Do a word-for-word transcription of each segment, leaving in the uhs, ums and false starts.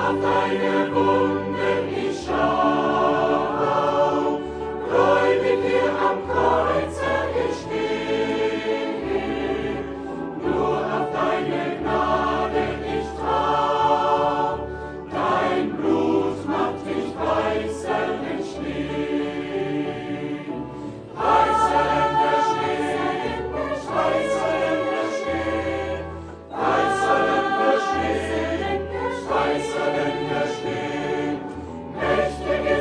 Weißer denn der Schnee, mächtig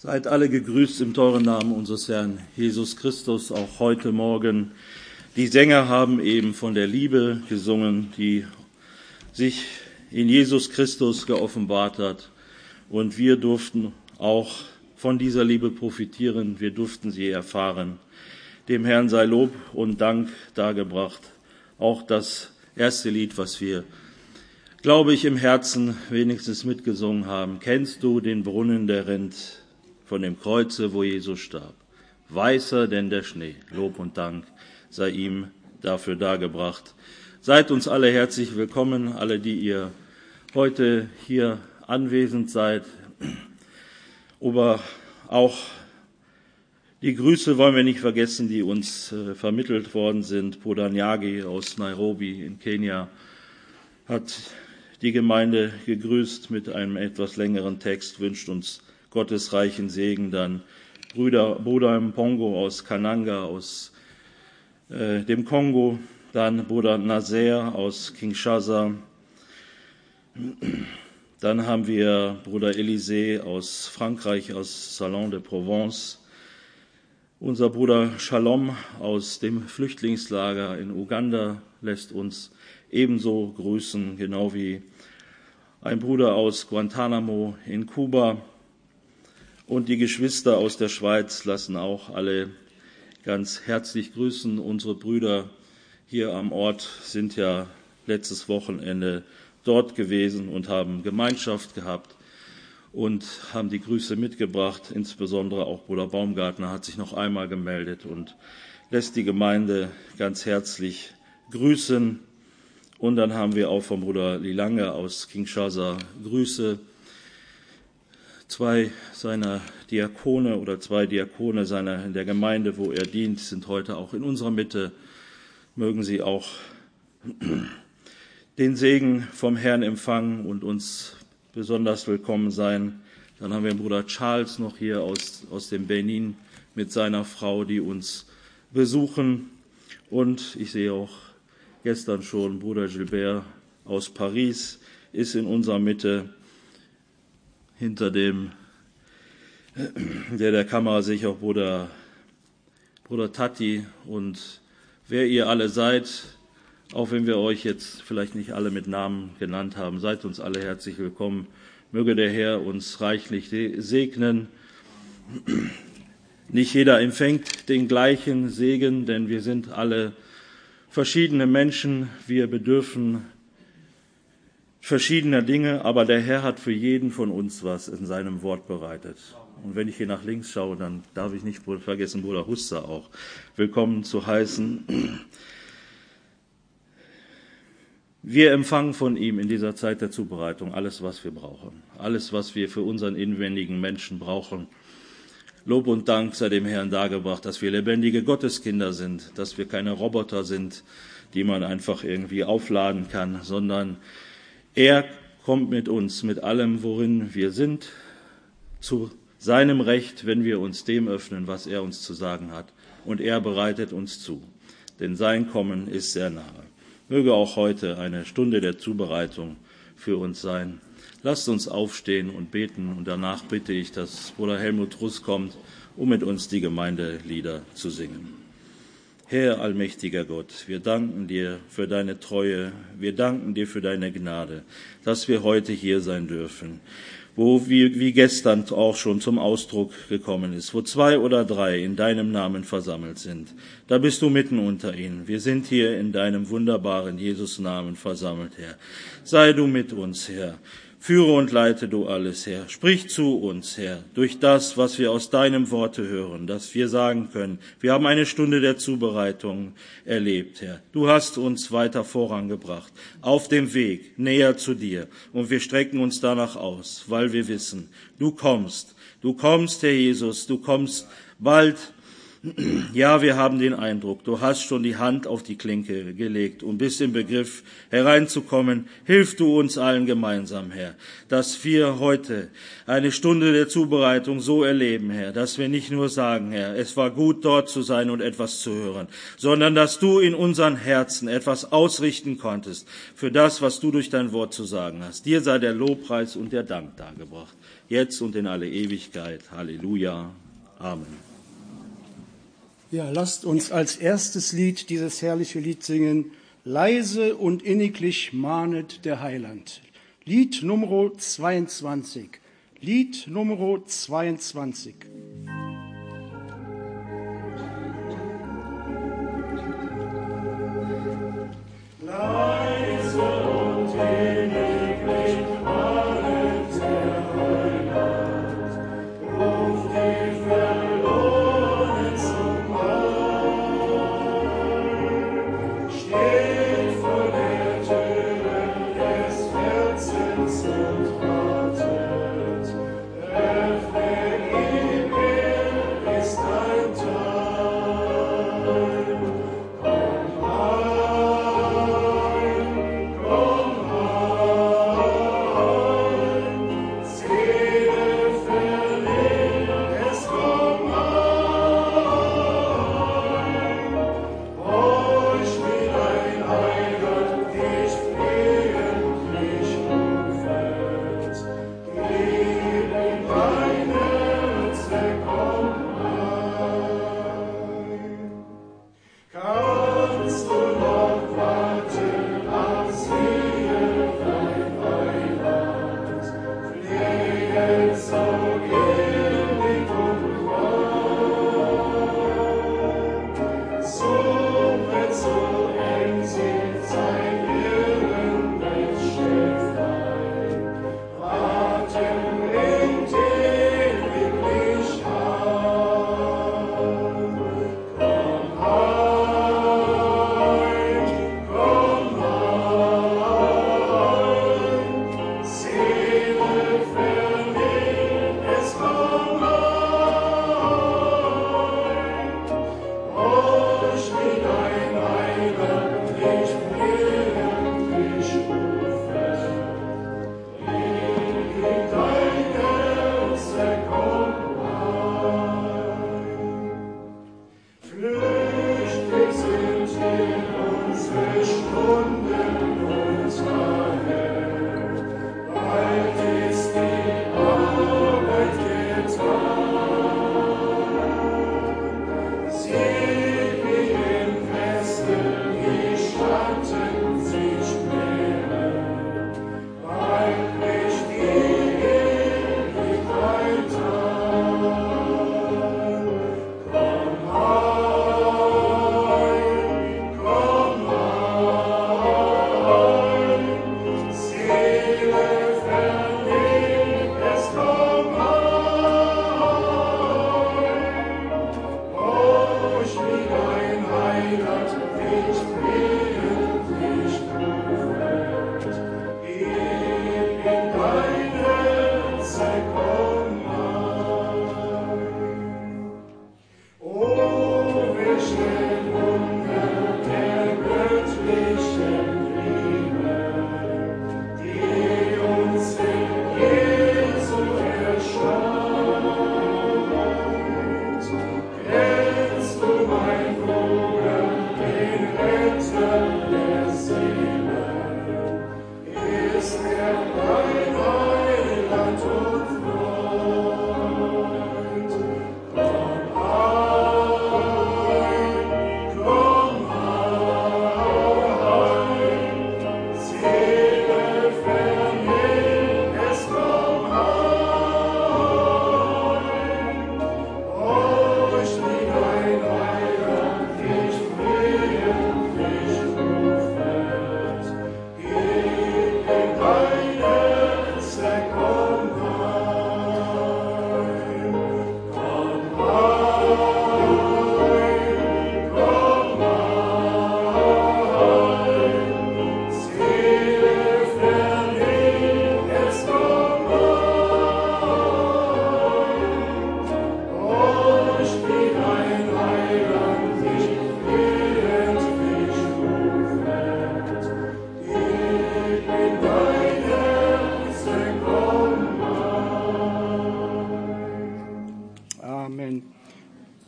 Seid alle gegrüßt im teuren Namen unseres Herrn Jesus Christus, auch heute Morgen. Die Sänger haben eben von der Liebe gesungen, die sich in Jesus Christus geoffenbart hat. Und wir durften auch von dieser Liebe profitieren, wir durften sie erfahren. Dem Herrn sei Lob und Dank dargebracht. Auch das erste Lied, was wir, glaube ich, im Herzen wenigstens mitgesungen haben. Kennst du den Brunnen, der rinnt von dem Kreuze, wo Jesus starb? Weißer denn der Schnee. Lob und Dank sei ihm dafür dargebracht. Seid uns alle herzlich willkommen, alle, die ihr heute hier anwesend seid. Aber auch die Grüße wollen wir nicht vergessen, die uns äh, vermittelt worden sind. Bruder Nyagi aus Nairobi in Kenia hat die Gemeinde gegrüßt mit einem etwas längeren Text, wünscht uns Gottes reichen Segen. Dann Brüder, Bruder Mpongo aus Kananga, aus äh, dem Kongo. Dann Bruder Nazaire aus Kinshasa. Dann haben wir Bruder Elisée aus Frankreich, aus Salon de Provence. Unser Bruder Shalom aus dem Flüchtlingslager in Uganda lässt uns ebenso grüßen, genau wie ein Bruder aus Guantanamo in Kuba. Und die Geschwister aus der Schweiz lassen auch alle ganz herzlich grüßen. Unsere Brüder hier am Ort sind ja letztes Wochenende dort gewesen und haben Gemeinschaft gehabt und haben die Grüße mitgebracht. Insbesondere auch Bruder Baumgartner hat sich noch einmal gemeldet und lässt die Gemeinde ganz herzlich grüßen. Und dann haben wir auch vom Bruder Lilange aus Kinshasa Grüße. Zwei seiner Diakone oder zwei Diakone seiner in der Gemeinde, wo er dient, sind heute auch in unserer Mitte. Mögen sie auch den Segen vom Herrn empfangen und uns besonders willkommen sein. Dann haben wir den Bruder Charles noch hier aus, aus dem Benin mit seiner Frau, die uns besuchen. Und ich sehe auch gestern schon Bruder Gilbert aus Paris ist in unserer Mitte. Hinter dem, der der Kamera sehe ich auch Bruder, Bruder Tati. Und wer ihr alle seid, auch wenn wir euch jetzt vielleicht nicht alle mit Namen genannt haben, seid uns alle herzlich willkommen. Möge der Herr uns reichlich segnen. Nicht jeder empfängt den gleichen Segen, denn wir sind alle verschiedene Menschen. Wir bedürfen verschiedener Dinge, aber der Herr hat für jeden von uns was in seinem Wort bereitet. Und wenn ich hier nach links schaue, dann darf ich nicht vergessen, Bruder Huster auch willkommen zu heißen. Wir empfangen von ihm in dieser Zeit der Zubereitung alles, was wir brauchen. Alles, was wir für unseren inwendigen Menschen brauchen. Lob und Dank sei dem Herrn dargebracht, dass wir lebendige Gotteskinder sind, dass wir keine Roboter sind, die man einfach irgendwie aufladen kann, sondern er kommt mit uns, mit allem, worin wir sind, zu seinem Recht, wenn wir uns dem öffnen, was er uns zu sagen hat. Und er bereitet uns zu, denn sein Kommen ist sehr nahe. Möge auch heute eine Stunde der Zubereitung für uns sein. Lasst uns aufstehen und beten und danach bitte ich, dass Bruder Helmut Russ kommt, um mit uns die Gemeindelieder zu singen. Herr, allmächtiger Gott, wir danken dir für deine Treue, wir danken dir für deine Gnade, dass wir heute hier sein dürfen, wo wir, wie gestern auch schon zum Ausdruck gekommen ist, wo zwei oder drei in deinem Namen versammelt sind. Da bist du mitten unter ihnen. Wir sind hier in deinem wunderbaren Jesus-Namen versammelt, Herr. Sei du mit uns, Herr. Führe und leite du alles, Herr. Sprich zu uns, Herr, durch das, was wir aus deinem Worte hören, dass wir sagen können, wir haben eine Stunde der Zubereitung erlebt, Herr. Du hast uns weiter vorangebracht, auf dem Weg näher zu dir. Und wir strecken uns danach aus, weil wir wissen, du kommst. Du kommst, Herr Jesus, du kommst bald Ja, wir haben den Eindruck, du hast schon die Hand auf die Klinke gelegt und bist im Begriff, hereinzukommen. Hilf du uns allen gemeinsam, Herr, dass wir heute eine Stunde der Zubereitung so erleben, Herr, dass wir nicht nur sagen, Herr, es war gut, dort zu sein und etwas zu hören, sondern dass du in unseren Herzen etwas ausrichten konntest für das, was du durch dein Wort zu sagen hast. Dir sei der Lobpreis und der Dank dargebracht, jetzt und in alle Ewigkeit. Halleluja. Amen. Ja, lasst uns als erstes Lied dieses herrliche Lied singen. Leise und inniglich mahnet der Heiland. Lied Nummer zweiundzwanzig. Lied Nummer zweiundzwanzig. Leise und inniglich mahnet der Heiland. Ruft die Verlorenen zum Heil. Steht vor der Tür des Herzens und wartet. Öffne ihm, er ist ein Teil. Komm heim, komm heim. Seele verliebt, es komm heim. Euch will ein Heiland dich flehentlich rufet. Gib ihm dein Herz, er komm heim. Kannst du noch warten, ach siehe dein Heiland, flehet so ewig und wahr. Suchet so eng sieht sein Irrenwelt Schäflein, warten bringt ewiglich an. Komm heim, komm heim, Seele verliebt, es komm heim. Euch will ein Heiland dich flehentlich rufen. Gib ihm dein Herz, er komm heim. Flüchtig sind hier unsere Stunden, unser Herr. Bald ist die Arbeit getan. Sieh, wie im Westen die Schatten sich mehren. Bald bricht die Ewigkeit an. Komm heim, komm heim,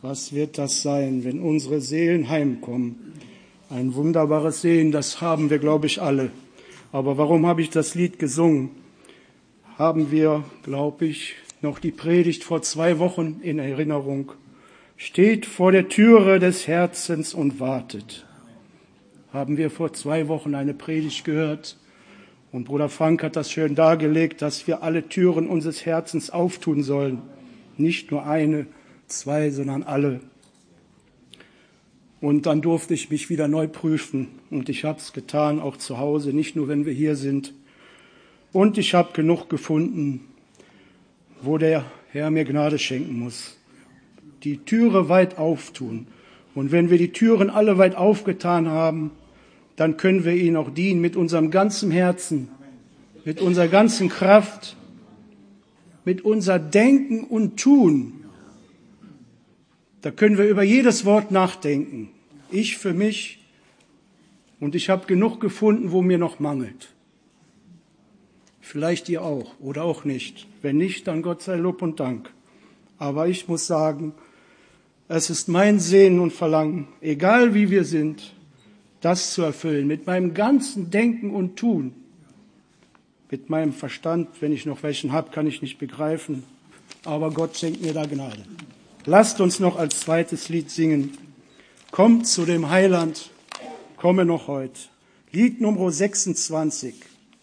Was wird das sein, wenn unsere Seelen heimkommen? Ein wunderbares Sehen, das haben wir, glaube ich, alle. Aber warum habe ich das Lied gesungen? Haben wir, glaube ich, noch die Predigt vor zwei Wochen in Erinnerung. Steht vor der Türe des Herzens und wartet. Haben wir vor zwei Wochen eine Predigt gehört. Und Bruder Frank hat das schön dargelegt, dass wir alle Türen unseres Herzens auftun sollen. Nicht nur eine, zwei, sondern alle. Und dann durfte ich mich wieder neu prüfen. Und ich habe es getan, auch zu Hause, nicht nur, wenn wir hier sind. Und ich habe genug gefunden, wo der Herr mir Gnade schenken muss. Die Türe weit auftun. Und wenn wir die Türen alle weit aufgetan haben, dann können wir ihn auch dienen mit unserem ganzen Herzen, mit unserer ganzen Kraft, mit unser Denken und Tun. Da können wir über jedes Wort nachdenken. Ich für mich. Und ich habe genug gefunden, wo mir noch mangelt. Vielleicht ihr auch oder auch nicht. Wenn nicht, dann Gott sei Lob und Dank. Aber ich muss sagen, es ist mein Sehnen und Verlangen, egal wie wir sind, das zu erfüllen. Mit meinem ganzen Denken und Tun. Mit meinem Verstand, wenn ich noch welchen habe, kann ich nicht begreifen. Aber Gott schenkt mir da Gnade. Lasst uns noch als zweites Lied singen. Kommt zu dem Heiland, komme noch heut. Lied Nummer sechsundzwanzig.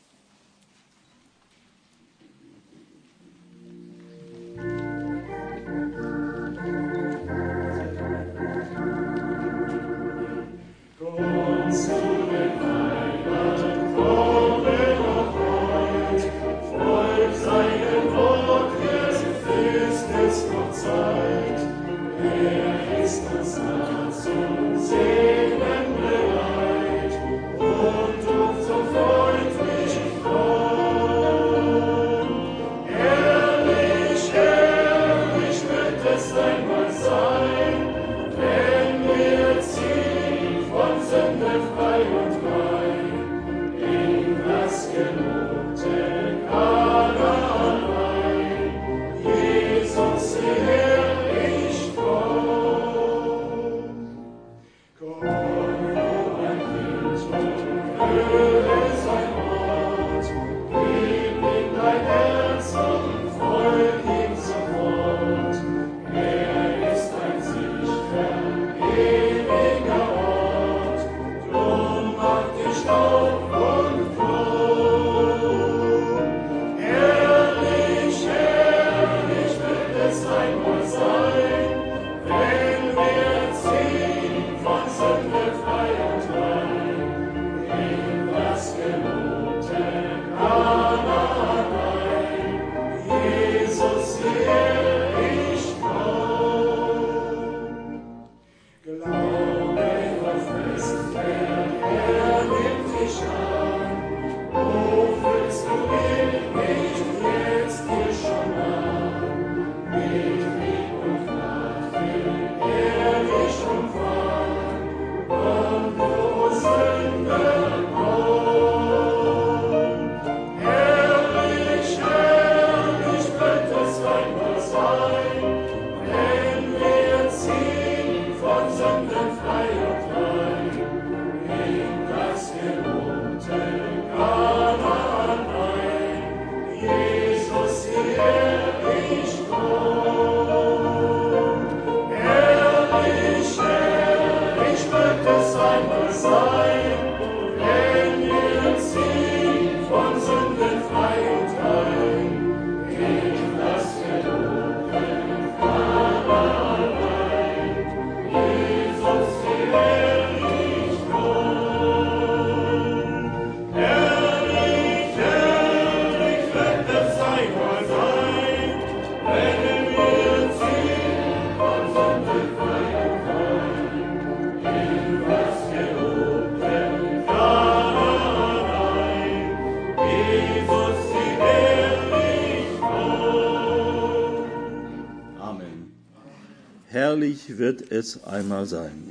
Herrlich wird es einmal sein.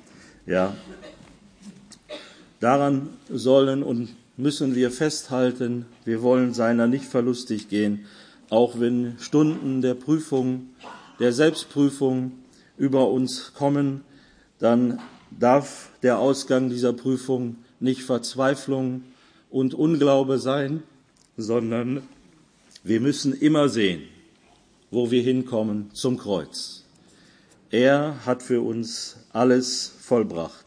Ja, daran sollen und müssen wir festhalten. Wir wollen seiner nicht verlustig gehen, auch wenn Stunden der Prüfung, der Selbstprüfung über uns kommen, dann darf der Ausgang dieser Prüfung nicht Verzweiflung und Unglaube sein, sondern wir müssen immer sehen, wo wir hinkommen, zum Kreuz. Er hat für uns alles vollbracht.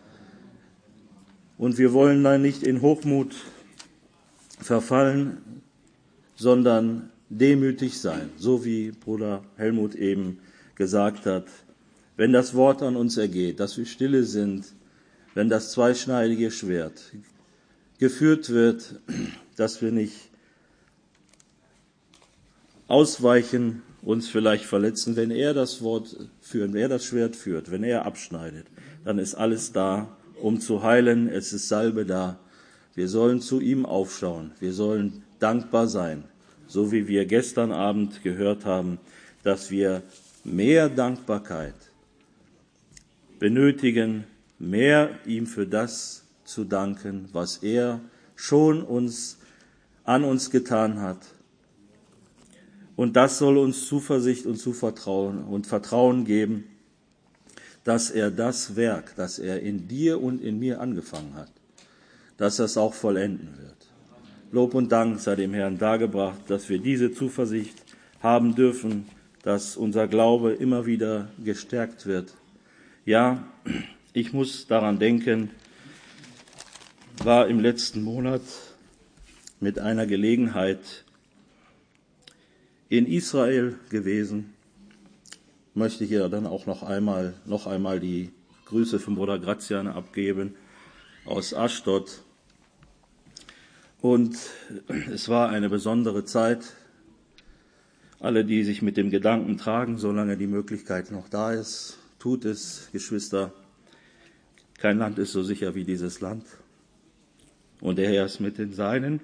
Und wir wollen da nicht in Hochmut verfallen, sondern demütig sein, so wie Bruder Helmut eben gesagt hat. Wenn das Wort an uns ergeht, dass wir stille sind, wenn das zweischneidige Schwert geführt wird, dass wir nicht ausweichen, uns vielleicht verletzen. Wenn er das Wort führt, wenn er das Schwert führt, wenn er abschneidet, dann ist alles da, um zu heilen. Es ist Salbe da. Wir sollen zu ihm aufschauen. Wir sollen dankbar sein, so wie wir gestern Abend gehört haben, dass wir mehr Dankbarkeit benötigen, mehr ihm für das zu danken, was er schon uns an uns getan hat. Und das soll uns Zuversicht und Zuvertrauen und Vertrauen geben, dass er das Werk, das er in dir und in mir angefangen hat, dass er es auch vollenden wird. Lob und Dank sei dem Herrn dargebracht, dass wir diese Zuversicht haben dürfen, dass unser Glaube immer wieder gestärkt wird. Ja, ich muss daran denken, war im letzten Monat mit einer Gelegenheit in Israel gewesen. Möchte hier dann auch noch einmal, noch einmal die Grüße von Bruder Grazian abgeben aus Ashdod. Und es war eine besondere Zeit. Alle, die sich mit dem Gedanken tragen, solange die Möglichkeit noch da ist, tut es, Geschwister. Kein Land ist so sicher wie dieses Land. Und der Herr ist mit den Seinen.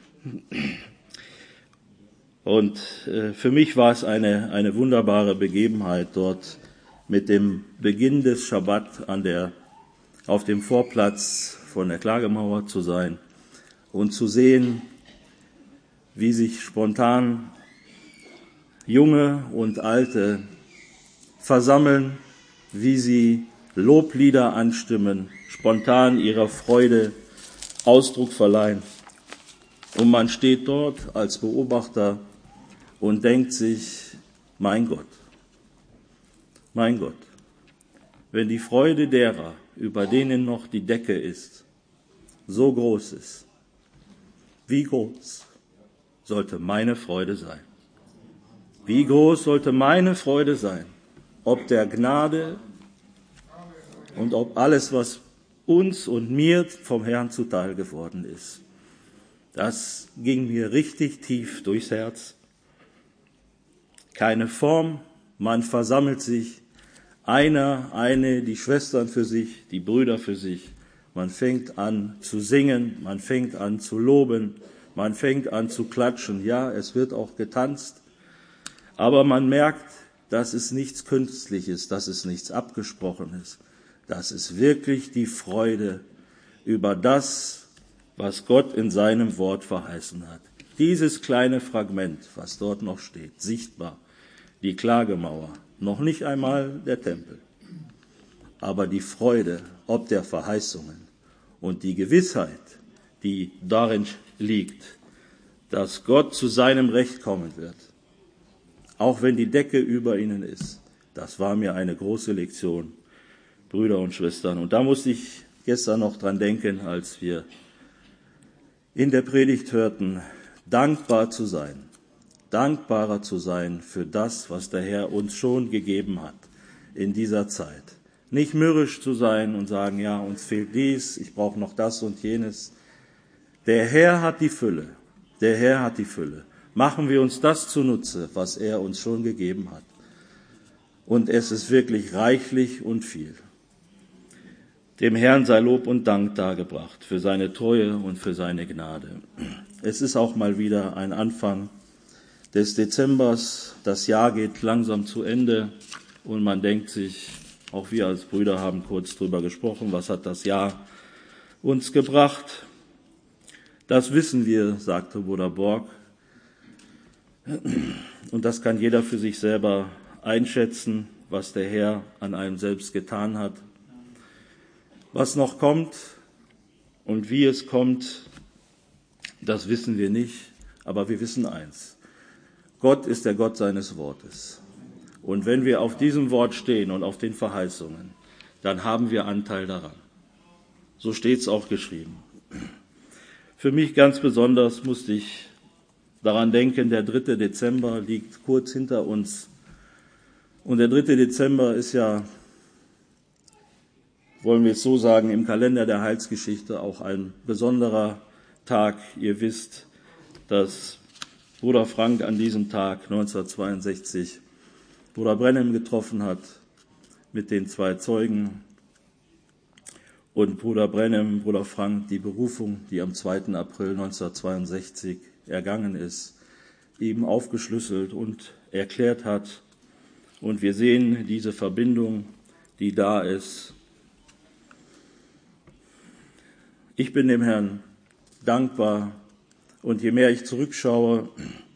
Und äh, für mich war es eine, eine wunderbare Begebenheit, dort mit dem Beginn des Schabbat an der, auf dem Vorplatz von der Klagemauer zu sein und zu sehen, wie sich spontan Junge und Alte versammeln, wie sie Loblieder anstimmen, spontan ihrer Freude Ausdruck verleihen. Und man steht dort als Beobachter und denkt sich, mein Gott, mein Gott, wenn die Freude derer, über denen noch die Decke ist, so groß ist, wie groß sollte meine Freude sein? Wie groß sollte meine Freude sein, ob der Gnade und ob alles, was uns und mir vom Herrn zuteil geworden ist. Das ging mir richtig tief durchs Herz. Keine Form, man versammelt sich, einer, eine, die Schwestern für sich, die Brüder für sich. Man fängt an zu singen, man fängt an zu loben, man fängt an zu klatschen. Ja, es wird auch getanzt, aber man merkt, das ist nichts Künstliches, das ist nichts Abgesprochenes. Das ist wirklich die Freude über das, was Gott in seinem Wort verheißen hat. Dieses kleine Fragment, was dort noch steht, sichtbar, die Klagemauer, noch nicht einmal der Tempel, aber die Freude ob der Verheißungen und die Gewissheit, die darin liegt, dass Gott zu seinem Recht kommen wird, auch wenn die Decke über ihnen ist. Das war mir eine große Lektion, Brüder und Schwestern. Und da musste ich gestern noch dran denken, als wir in der Predigt hörten, dankbar zu sein, dankbarer zu sein für das, was der Herr uns schon gegeben hat in dieser Zeit. Nicht mürrisch zu sein und sagen, ja, uns fehlt dies, ich brauche noch das und jenes. Der Herr hat die Fülle, der Herr hat die Fülle. Machen wir uns das zunutze, was er uns schon gegeben hat. Und es ist wirklich reichlich und viel. Dem Herrn sei Lob und Dank dargebracht für seine Treue und für seine Gnade. Es ist auch mal wieder ein Anfang des Dezembers. Das Jahr geht langsam zu Ende und man denkt sich, auch wir als Brüder haben kurz drüber gesprochen, was hat das Jahr uns gebracht? Das wissen wir, sagte Bruder Borg. Und das kann jeder für sich selber einschätzen. was der Herr an einem selbst getan hat. Was noch kommt und wie es kommt, das wissen wir nicht, aber wir wissen eins: Gott ist der Gott seines Wortes. Und wenn wir auf diesem Wort stehen und auf den Verheißungen, dann haben wir Anteil daran. So steht es auch geschrieben. Für mich ganz besonders musste ich daran denken, der dritte Dezember liegt kurz hinter uns. Und der dritte Dezember ist ja, wollen wir es so sagen, im Kalender der Heilsgeschichte auch ein besonderer Tag. Ihr wisst, dass Bruder Frank an diesem Tag neunzehnhundertzweiundsechzig Bruder Brenhem getroffen hat mit den zwei Zeugen und Bruder Brenhem, Bruder Frank, die Berufung, die am zweiten April neunzehnhundertzweiundsechzig ergangen ist, ihm aufgeschlüsselt und erklärt hat. Und wir sehen diese Verbindung, die da ist. Ich bin dem Herrn dankbar und je mehr ich zurückschaue,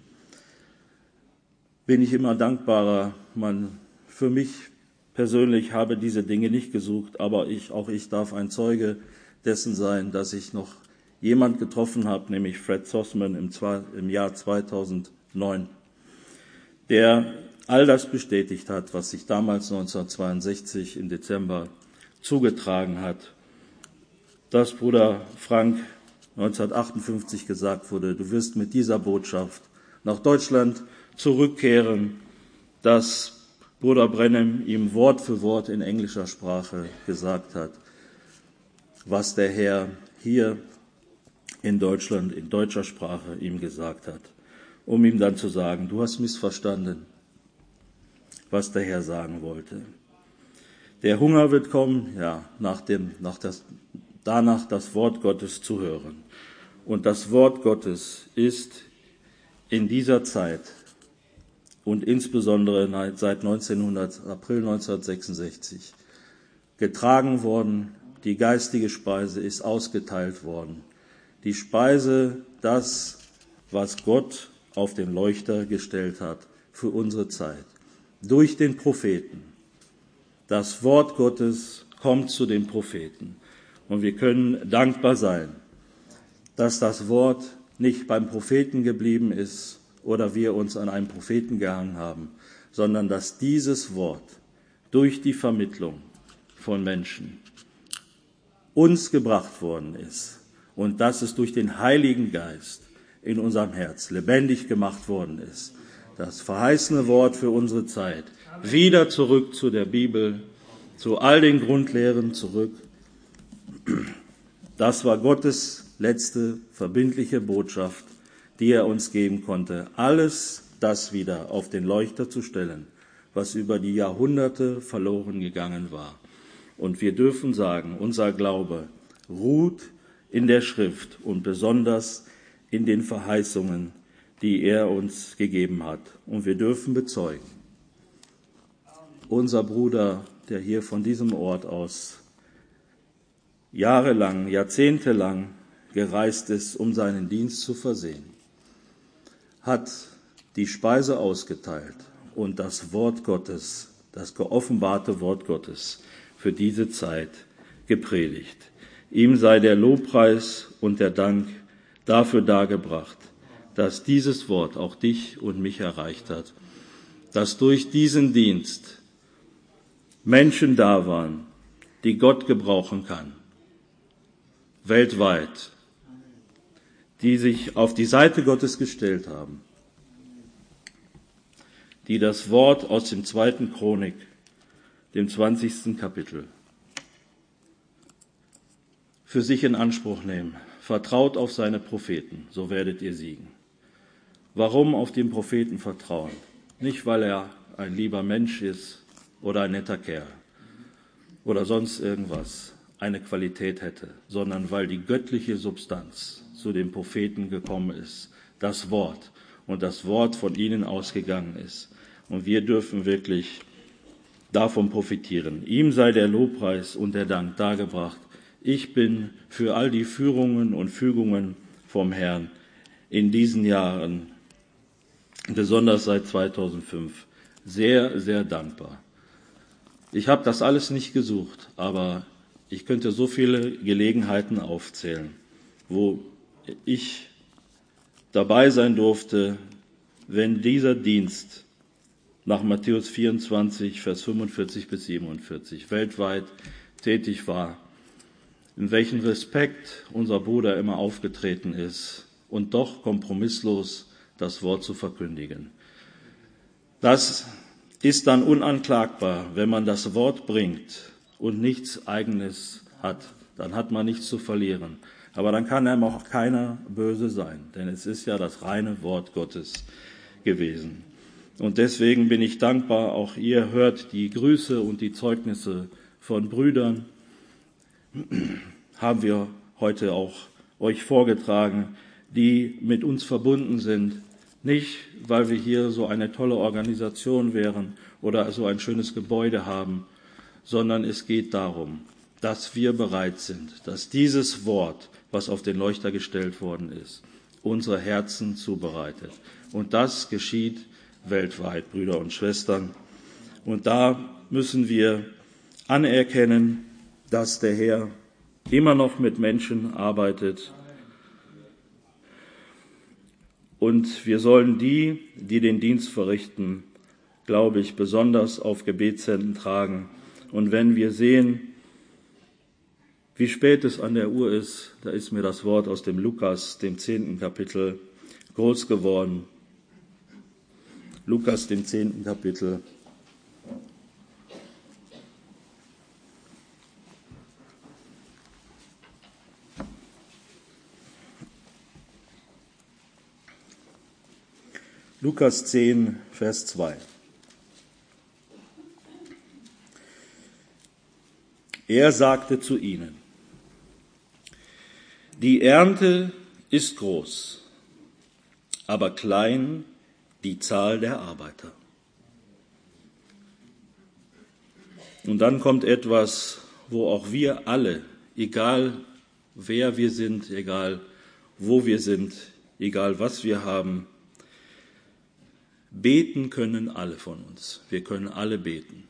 bin ich immer dankbarer. Man, für mich persönlich habe diese Dinge nicht gesucht, aber ich, auch ich darf ein Zeuge dessen sein, dass ich noch jemand getroffen habe, nämlich Fred Sossman im, im Jahr zweitausendneun, der all das bestätigt hat, was sich damals neunzehnhundertzweiundsechzig im Dezember zugetragen hat. Dass Bruder Frank neunzehnhundertachtundfünfzig gesagt wurde, du wirst mit dieser Botschaft nach Deutschland zurückkehren, dass Bruder Brenhem ihm Wort für Wort in englischer Sprache gesagt hat, was der Herr hier in Deutschland in deutscher Sprache ihm gesagt hat, um ihm dann zu sagen, du hast missverstanden, was der Herr sagen wollte. Der Hunger wird kommen, ja, nach dem, nach das, danach das Wort Gottes zu hören. Und das Wort Gottes ist in dieser Zeit und insbesondere seit neunzehnhundert, April neunzehnhundertsechsundsechzig getragen worden. Die geistige Speise ist ausgeteilt worden. Die Speise, das, was Gott auf den Leuchter gestellt hat für unsere Zeit. Durch den Propheten. Das Wort Gottes kommt zu den Propheten. Und wir können dankbar sein, dass das Wort nicht beim Propheten geblieben ist oder wir uns an einen Propheten gehangen haben, sondern dass dieses Wort durch die Vermittlung von Menschen uns gebracht worden ist und dass es durch den Heiligen Geist in unserem Herz lebendig gemacht worden ist. Das verheißene Wort für unsere Zeit. Wieder zurück zu der Bibel, zu all den Grundlehren zurück. Das war Gottes letzte verbindliche Botschaft, die er uns geben konnte. Alles das wieder auf den Leuchter zu stellen, was über die Jahrhunderte verloren gegangen war. Und wir dürfen sagen, unser Glaube ruht in der Schrift und besonders in den Verheißungen, die er uns gegeben hat. Und wir dürfen bezeugen, unser Bruder, der hier von diesem Ort aus jahrelang, jahrzehntelang gereist ist, um seinen Dienst zu versehen, hat die Speise ausgeteilt und das Wort Gottes, das geoffenbarte Wort Gottes für diese Zeit gepredigt. Ihm sei der Lobpreis und der Dank dafür dargebracht, dass dieses Wort auch dich und mich erreicht hat, dass durch diesen Dienst Menschen da waren, die Gott gebrauchen kann, weltweit, die sich auf die Seite Gottes gestellt haben, die das Wort aus dem zweiten Chronik, dem zwanzigsten Kapitel, für sich in Anspruch nehmen. Vertraut auf seine Propheten, so werdet ihr siegen. Warum auf den Propheten vertrauen? Nicht, weil er ein lieber Mensch ist oder ein netter Kerl oder sonst irgendwas, eine Qualität hätte, sondern weil die göttliche Substanz zu den Propheten gekommen ist, das Wort, und das Wort von ihnen ausgegangen ist. Und wir dürfen wirklich davon profitieren. Ihm sei der Lobpreis und der Dank dargebracht. Ich bin für all die Führungen und Fügungen vom Herrn in diesen Jahren, besonders seit zweitausendfünf, sehr, sehr dankbar. Ich habe das alles nicht gesucht, aber ich könnte so viele Gelegenheiten aufzählen, wo ich dabei sein durfte, wenn dieser Dienst nach Matthäus vierundzwanzig, Vers fünfundvierzig bis siebenundvierzig weltweit tätig war, in welchem Respekt unser Bruder immer aufgetreten ist und doch kompromisslos das Wort zu verkündigen. Das ist dann unanklagbar, wenn man das Wort bringt und nichts Eigenes hat. Dann hat man nichts zu verlieren. Aber dann kann einem auch keiner böse sein, denn es ist ja das reine Wort Gottes gewesen. Und deswegen bin ich dankbar, auch ihr hört die Grüße und die Zeugnisse von Brüdern, haben wir heute auch euch vorgetragen, die mit uns verbunden sind. Nicht, weil wir hier so eine tolle Organisation wären oder so ein schönes Gebäude haben, sondern es geht darum, dass wir bereit sind, dass dieses Wort, was auf den Leuchter gestellt worden ist, unsere Herzen zubereitet. Und das geschieht weltweit, Brüder und Schwestern. Und da müssen wir anerkennen, dass der Herr immer noch mit Menschen arbeitet. Und wir sollen die, die den Dienst verrichten, glaube ich, besonders auf Gebetshänden tragen. Und wenn wir sehen, wie spät es an der Uhr ist, da ist mir das Wort aus dem Lukas, dem zehnten Kapitel, groß geworden. Lukas, dem zehnten Kapitel. Lukas zehn, Vers zwei. Er sagte zu ihnen: Die Ernte ist groß, aber klein die Zahl der Arbeiter. Und dann kommt etwas, wo auch wir alle, egal wer wir sind, egal wo wir sind, egal was wir haben, beten können alle von uns. Wir können alle beten.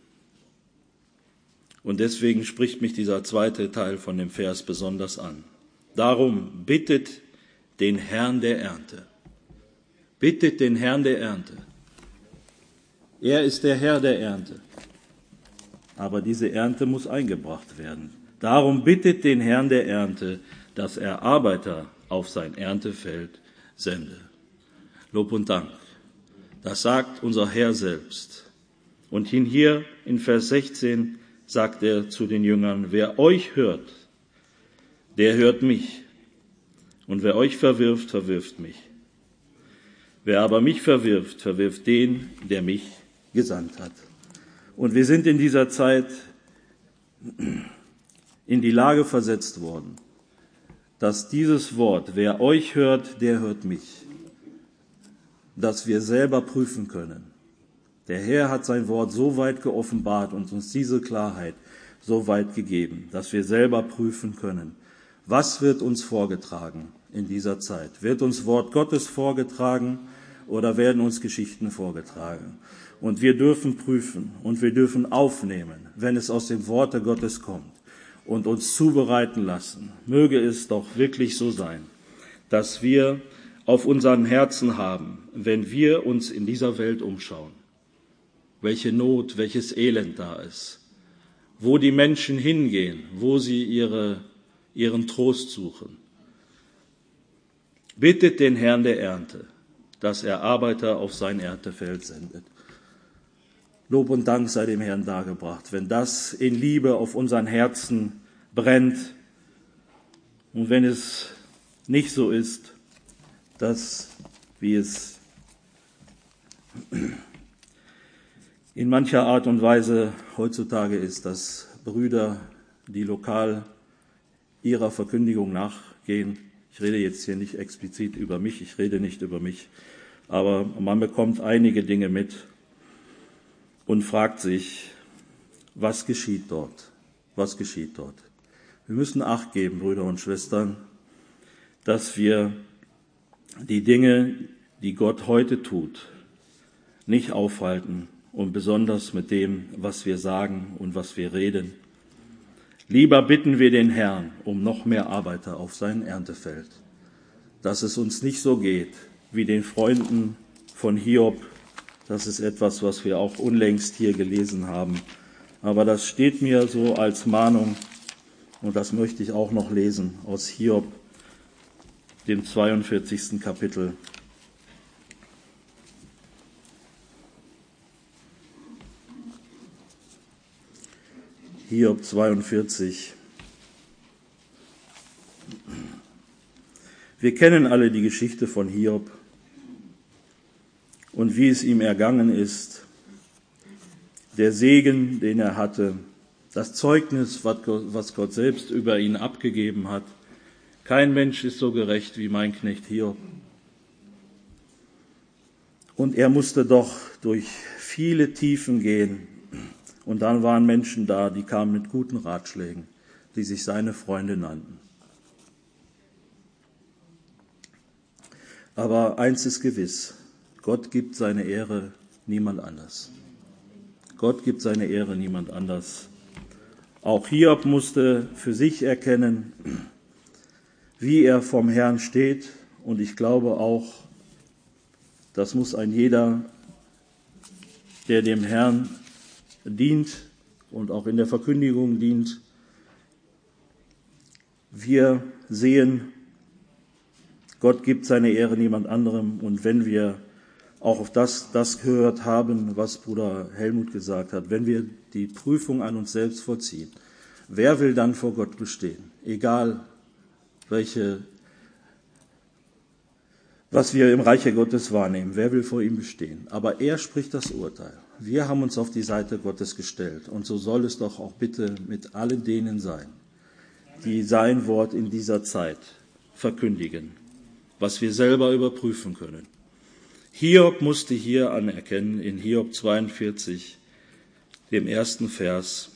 Und deswegen spricht mich dieser zweite Teil von dem Vers besonders an. Darum bittet den Herrn der Ernte. Bittet den Herrn der Ernte. Er ist der Herr der Ernte. Aber diese Ernte muss eingebracht werden. Darum bittet den Herrn der Ernte, dass er Arbeiter auf sein Erntefeld sende. Lob und Dank. Das sagt unser Herr selbst. Und hier in Vers sechzehn sagt er zu den Jüngern: Wer euch hört, der hört mich. Und wer euch verwirft, verwirft mich. Wer aber mich verwirft, verwirft den, der mich gesandt hat. Und wir sind in dieser Zeit in die Lage versetzt worden, dass dieses Wort, wer euch hört, der hört mich, dass wir selber prüfen können. Der Herr hat sein Wort so weit geoffenbart und uns diese Klarheit so weit gegeben, dass wir selber prüfen können, was wird uns vorgetragen in dieser Zeit? Wird uns Wort Gottes vorgetragen oder werden uns Geschichten vorgetragen? Und wir dürfen prüfen und wir dürfen aufnehmen, wenn es aus dem Worte Gottes kommt, und uns zubereiten lassen. Möge es doch wirklich so sein, dass wir auf unseren Herzen haben, wenn wir uns in dieser Welt umschauen, welche Not, welches Elend da ist, wo die Menschen hingehen, wo sie ihre, ihren Trost suchen. Bittet den Herrn der Ernte, dass er Arbeiter auf sein Erntefeld sendet. Lob und Dank sei dem Herrn dargebracht, wenn das in Liebe auf unseren Herzen brennt und wenn es nicht so ist, dass, wie es in mancher Art und Weise heutzutage ist, dass Brüder, die lokal ihrer Verkündigung nachgehen, ich rede jetzt hier nicht explizit über mich, ich rede nicht über mich, aber man bekommt einige Dinge mit und fragt sich, was geschieht dort? Was geschieht dort? Wir müssen Acht geben, Brüder und Schwestern, dass wir die Dinge, die Gott heute tut, nicht aufhalten und besonders mit dem, was wir sagen und was wir reden. Lieber bitten wir den Herrn um noch mehr Arbeiter auf sein Erntefeld, dass es uns nicht so geht wie den Freunden von Hiob. Das ist etwas, was wir auch unlängst hier gelesen haben. Aber das steht mir so als Mahnung, und das möchte ich auch noch lesen aus Hiob, dem zweiundvierzigsten Kapitel. Hiob zweiundvierzig. Wir kennen alle die Geschichte von Hiob und wie es ihm ergangen ist, der Segen, den er hatte, das Zeugnis, was Gott selbst über ihn abgegeben hat. Kein Mensch ist so gerecht wie mein Knecht Hiob. Und er musste doch durch viele Tiefen gehen. Und dann waren Menschen da, die kamen mit guten Ratschlägen, die sich seine Freunde nannten. Aber eins ist gewiss, Gott gibt seine Ehre niemand anders. Gott gibt seine Ehre niemand anders. Auch Hiob musste für sich erkennen, wie er vom Herrn steht. Und ich glaube auch, das muss ein jeder, der dem Herrn dient und auch in der Verkündigung dient. Wir sehen, Gott gibt seine Ehre niemand anderem. Und wenn wir auch auf das, das gehört haben, was Bruder Helmut gesagt hat, wenn wir die Prüfung an uns selbst vollziehen, wer will dann vor Gott bestehen? Egal, welche, was wir im Reiche Gottes wahrnehmen, wer will vor ihm bestehen? Aber er spricht das Urteil. Wir haben uns auf die Seite Gottes gestellt. Und so soll es doch auch bitte mit allen denen sein, die sein Wort in dieser Zeit verkündigen, was wir selber überprüfen können. Hiob musste hier anerkennen, in Hiob zweiundvierzig, dem ersten Vers.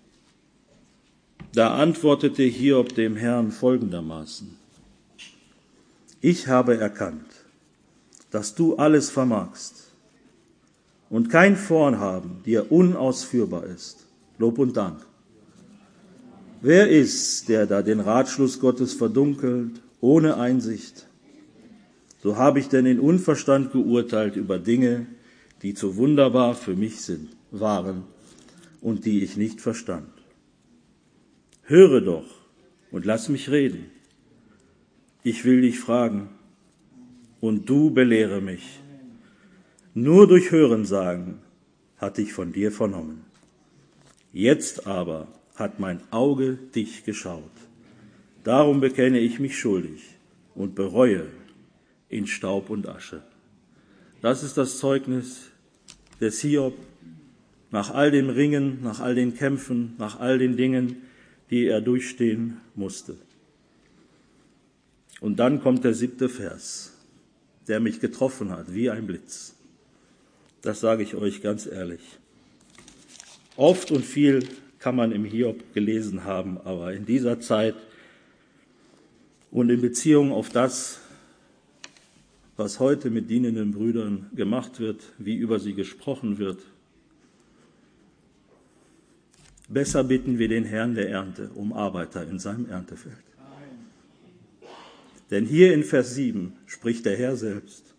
Da antwortete Hiob dem Herrn folgendermaßen: Ich habe erkannt, dass du alles vermagst und kein Vorhaben dir unausführbar ist. Lob und Dank. Wer ist, der da den Ratschluss Gottes verdunkelt, ohne Einsicht? So habe ich denn in Unverstand geurteilt über Dinge, die zu wunderbar für mich sind, waren und die ich nicht verstand. Höre doch und lass mich reden. Ich will dich fragen und du belehre mich. Nur durch Hörensagen hatte ich von dir vernommen. Jetzt aber hat mein Auge dich geschaut. Darum bekenne ich mich schuldig und bereue in Staub und Asche. Das ist das Zeugnis des Hiob nach all dem Ringen, nach all den Kämpfen, nach all den Dingen, die er durchstehen musste. Und dann kommt der siebte Vers, der mich getroffen hat wie ein Blitz. Das sage ich euch ganz ehrlich. Oft und viel kann man im Hiob gelesen haben, aber in dieser Zeit und in Beziehung auf das, was heute mit dienenden Brüdern gemacht wird, wie über sie gesprochen wird. Besser bitten wir den Herrn der Ernte um Arbeiter in seinem Erntefeld. Denn hier in Vers sieben spricht der Herr selbst: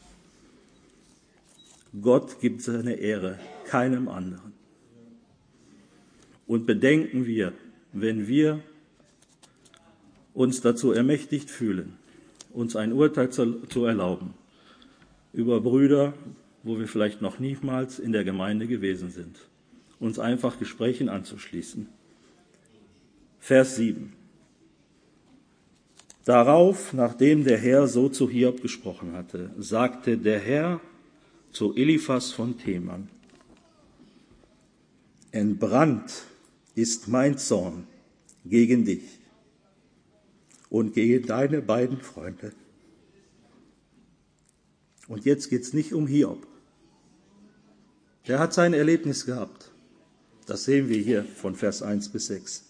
Gott gibt seine Ehre keinem anderen. Und bedenken wir, wenn wir uns dazu ermächtigt fühlen, uns ein Urteil zu, zu erlauben über Brüder, wo wir vielleicht noch niemals in der Gemeinde gewesen sind, uns einfach Gesprächen anzuschließen. Vers sieben. Darauf, nachdem der Herr so zu Hiob gesprochen hatte, sagte der Herr zu Eliphas von Teman: Entbrannt ist mein Zorn gegen dich und gegen deine beiden Freunde. Und jetzt geht es nicht um Hiob. Der hat sein Erlebnis gehabt. Das sehen wir hier von Vers eins bis sechs.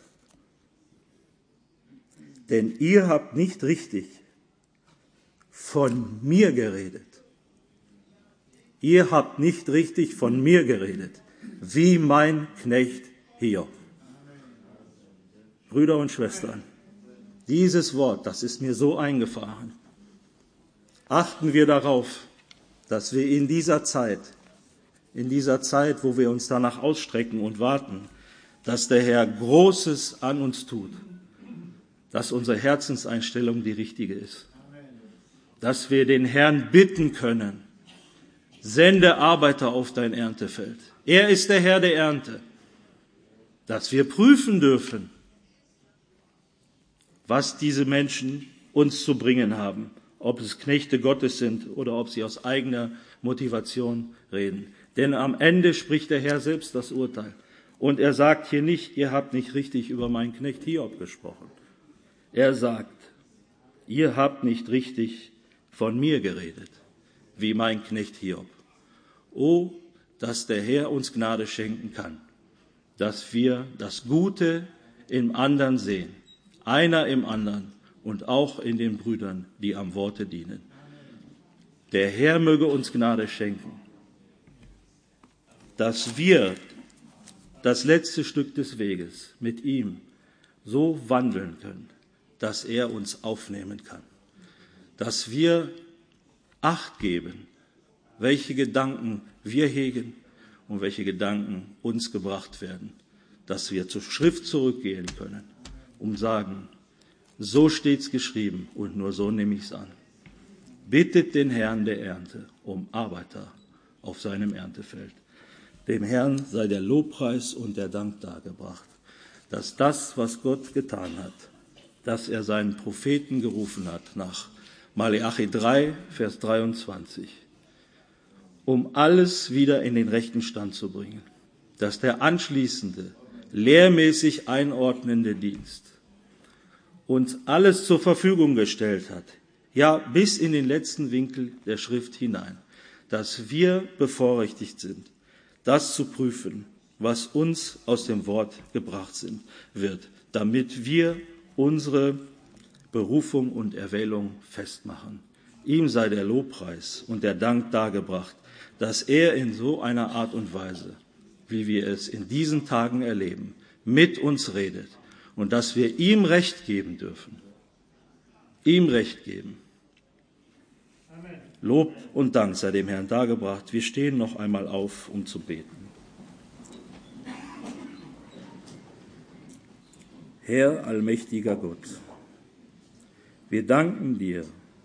Denn ihr habt nicht richtig von mir geredet, ihr habt nicht richtig von mir geredet, wie mein Knecht Hiob. Brüder und Schwestern, dieses Wort, das ist mir so eingefahren. Achten wir darauf, dass wir in dieser Zeit, in dieser Zeit, wo wir uns danach ausstrecken und warten, dass der Herr Großes an uns tut, dass unsere Herzenseinstellung die richtige ist, dass wir den Herrn bitten können, sende Arbeiter auf dein Erntefeld. Er ist der Herr der Ernte, dass wir prüfen dürfen, was diese Menschen uns zu bringen haben, ob es Knechte Gottes sind oder ob sie aus eigener Motivation reden. Denn am Ende spricht der Herr selbst das Urteil. Und er sagt hier nicht, ihr habt nicht richtig über meinen Knecht Hiob gesprochen. Er sagt, ihr habt nicht richtig von mir geredet, wie mein Knecht Hiob. Oh, dass der Herr uns Gnade schenken kann, dass wir das Gute im anderen sehen, einer im anderen und auch in den Brüdern, die am Worte dienen. Der Herr möge uns Gnade schenken, dass wir das letzte Stück des Weges mit ihm so wandeln können, dass er uns aufnehmen kann, dass wir Acht geben, welche Gedanken wir hegen und welche Gedanken uns gebracht werden, dass wir zur Schrift zurückgehen können, um sagen, so steht's geschrieben und nur so nehme ich's an. Bittet den Herrn der Ernte um Arbeiter auf seinem Erntefeld. Dem Herrn sei der Lobpreis und der Dank dargebracht, dass das, was Gott getan hat, dass er seinen Propheten gerufen hat, nach Maleachi drei, Vers dreiundzwanzig, um alles wieder in den rechten Stand zu bringen, dass der anschließende, lehrmäßig einordnende Dienst uns alles zur Verfügung gestellt hat, ja bis in den letzten Winkel der Schrift hinein, dass wir bevorrechtigt sind, das zu prüfen, was uns aus dem Wort gebracht sind, wird, damit wir unsere Berufung und Erwählung festmachen. Ihm sei der Lobpreis und der Dank dargebracht, dass er in so einer Art und Weise, wie wir es in diesen Tagen erleben, mit uns redet und dass wir ihm Recht geben dürfen. Ihm Recht geben. Amen. Lob und Dank sei dem Herrn dargebracht. Wir stehen noch einmal auf, um zu beten. Herr, allmächtiger Gott, wir danken dir,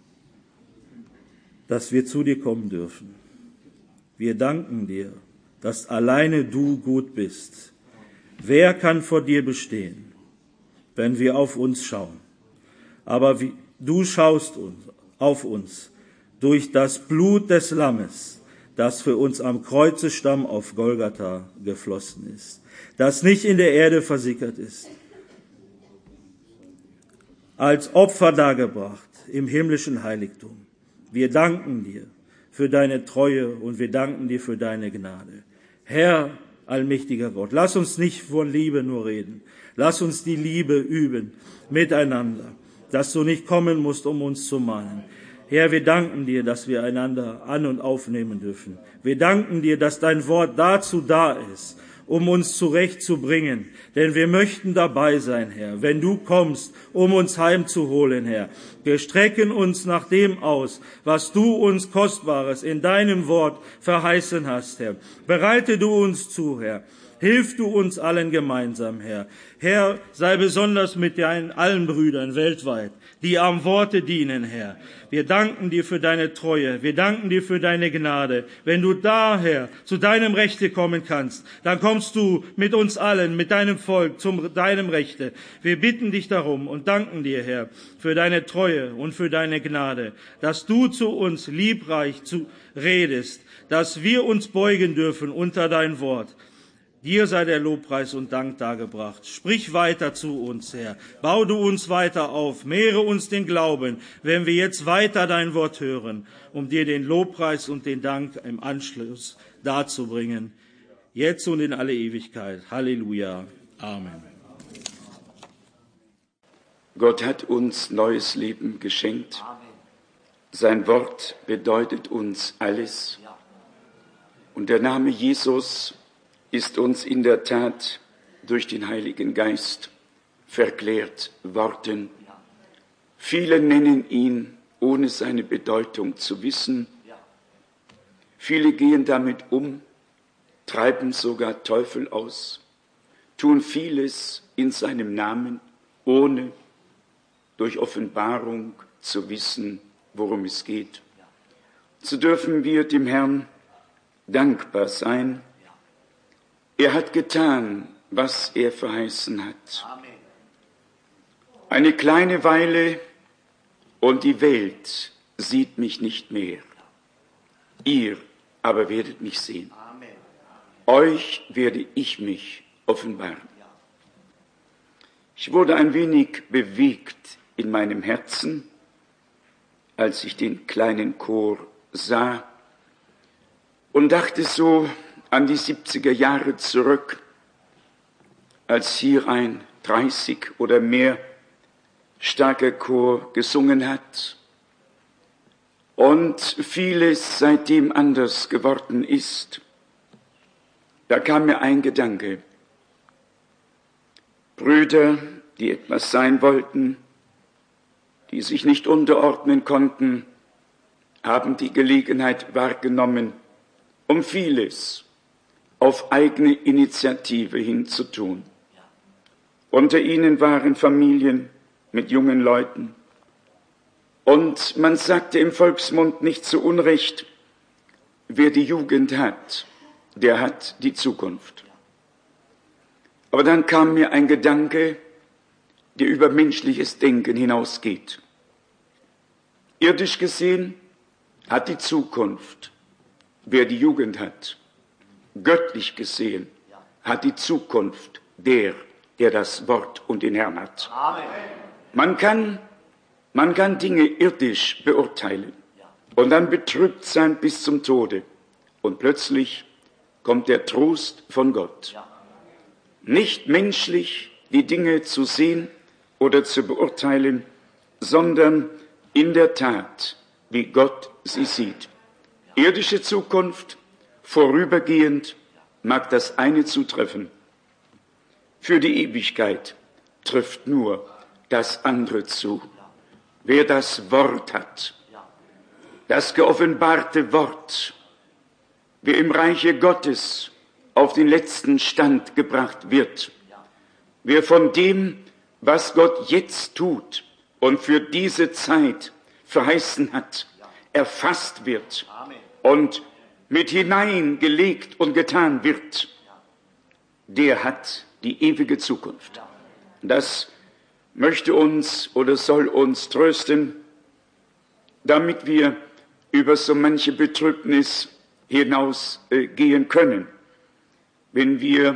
dass wir zu dir kommen dürfen. Wir danken dir, dass alleine du gut bist. Wer kann vor dir bestehen, wenn wir auf uns schauen? Aber wie, du schaust uns, auf uns durch das Blut des Lammes, das für uns am Kreuzestamm auf Golgatha geflossen ist, das nicht in der Erde versickert ist, als Opfer dargebracht im himmlischen Heiligtum. Wir danken dir für deine Treue und wir danken dir für deine Gnade. Herr, allmächtiger Gott, lass uns nicht von Liebe nur reden. Lass uns die Liebe üben miteinander, dass du nicht kommen musst, um uns zu mahnen. Herr, wir danken dir, dass wir einander an- und aufnehmen dürfen. Wir danken dir, dass dein Wort dazu da ist, um uns zurechtzubringen. Denn wir möchten dabei sein, Herr, wenn du kommst, um uns heimzuholen, Herr. Wir strecken uns nach dem aus, was du uns Kostbares in deinem Wort verheißen hast, Herr. Bereite du uns zu, Herr. Hilf du uns allen gemeinsam, Herr. Herr, sei besonders mit deinen allen Brüdern weltweit, die am Worte dienen, Herr. Wir danken dir für deine Treue. Wir danken dir für deine Gnade. Wenn du daher zu deinem Rechte kommen kannst, dann kommst du mit uns allen, mit deinem Volk zu deinem Rechte. Wir bitten dich darum und danken dir, Herr, für deine Treue und für deine Gnade, dass du zu uns liebreich zu redest, dass wir uns beugen dürfen unter dein Wort. Dir sei der Lobpreis und Dank dargebracht. Sprich weiter zu uns, Herr. Bau du uns weiter auf. Mehre uns den Glauben, wenn wir jetzt weiter dein Wort hören, um dir den Lobpreis und den Dank im Anschluss darzubringen. Jetzt und in alle Ewigkeit. Halleluja. Amen. Gott hat uns neues Leben geschenkt. Sein Wort bedeutet uns alles. Und der Name Jesus ist uns in der Tat durch den Heiligen Geist verklärt worden. Viele nennen ihn, ohne seine Bedeutung zu wissen. Viele gehen damit um, treiben sogar Teufel aus, tun vieles in seinem Namen, ohne durch Offenbarung zu wissen, worum es geht. So dürfen wir dem Herrn dankbar sein. Er hat getan, was er verheißen hat. Eine kleine Weile und die Welt sieht mich nicht mehr. Ihr aber werdet mich sehen. Euch werde ich mich offenbaren. Ich wurde ein wenig bewegt in meinem Herzen, als ich den kleinen Chor sah und dachte so an die siebziger Jahre zurück, als hier ein dreißig oder mehr starker Chor gesungen hat und vieles seitdem anders geworden ist. Da kam mir ein Gedanke. Brüder, die etwas sein wollten, die sich nicht unterordnen konnten, haben die Gelegenheit wahrgenommen, um vieles auf eigene Initiative hin zu tun. Unter ihnen waren Familien mit jungen Leuten. Und man sagte im Volksmund nicht zu Unrecht, wer die Jugend hat, der hat die Zukunft. Aber dann kam mir ein Gedanke, der über menschliches Denken hinausgeht. Irdisch gesehen hat die Zukunft, wer die Jugend hat. Göttlich gesehen hat die Zukunft der, der das Wort und den Herrn hat. Amen. Man kann, man kann Dinge irdisch beurteilen und dann betrübt sein bis zum Tode. Und plötzlich kommt der Trost von Gott. Nicht menschlich die Dinge zu sehen oder zu beurteilen, sondern in der Tat, wie Gott sie sieht. Irdische Zukunft, vorübergehend mag das eine zutreffen. Für die Ewigkeit trifft nur das andere zu. Wer das Wort hat, das geoffenbarte Wort, wer im Reiche Gottes auf den letzten Stand gebracht wird, wer von dem, was Gott jetzt tut und für diese Zeit verheißen hat, erfasst wird und mit hineingelegt und getan wird, der hat die ewige Zukunft. Das möchte uns oder soll uns trösten, damit wir über so manche Betrübnis hinausgehen können. Wenn wir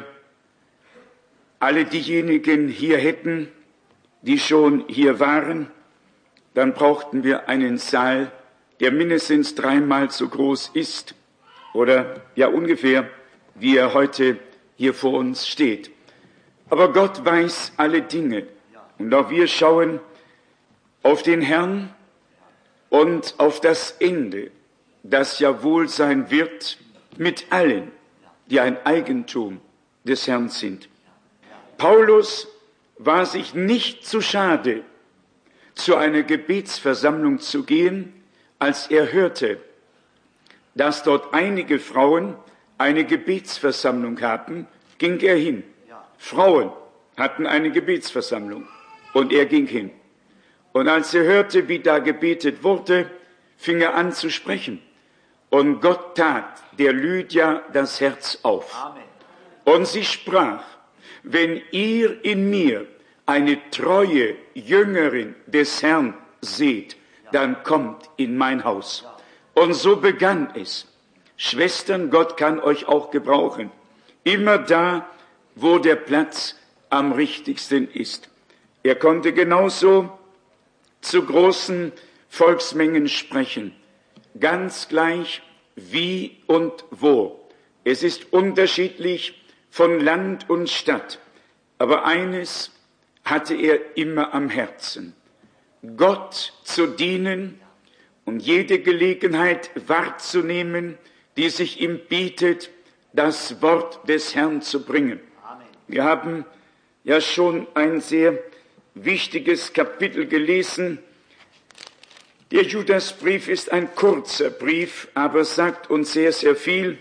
alle diejenigen hier hätten, die schon hier waren, dann brauchten wir einen Saal, der mindestens dreimal so groß ist oder ja ungefähr, wie er heute hier vor uns steht. Aber Gott weiß alle Dinge und auch wir schauen auf den Herrn und auf das Ende, das ja wohl sein wird mit allen, die ein Eigentum des Herrn sind. Paulus war sich nicht zu schade, zu einer Gebetsversammlung zu gehen, als er hörte, dass dort einige Frauen eine Gebetsversammlung hatten, ging er hin. Frauen hatten eine Gebetsversammlung und er ging hin. Und als er hörte, wie da gebetet wurde, fing er an zu sprechen. Und Gott tat der Lydia das Herz auf. Amen. Und sie sprach, wenn ihr in mir eine treue Jüngerin des Herrn seht, dann kommt in mein Haus. Und so begann es. Schwestern, Gott kann euch auch gebrauchen. Immer da, wo der Platz am richtigsten ist. Er konnte genauso zu großen Volksmengen sprechen. Ganz gleich wie und wo. Es ist unterschiedlich von Land und Stadt. Aber eines hatte er immer am Herzen. Gott zu dienen und jede Gelegenheit wahrzunehmen, die sich ihm bietet, das Wort des Herrn zu bringen. Wir haben ja schon ein sehr wichtiges Kapitel gelesen. Der Judasbrief ist ein kurzer Brief, aber sagt uns sehr, sehr viel.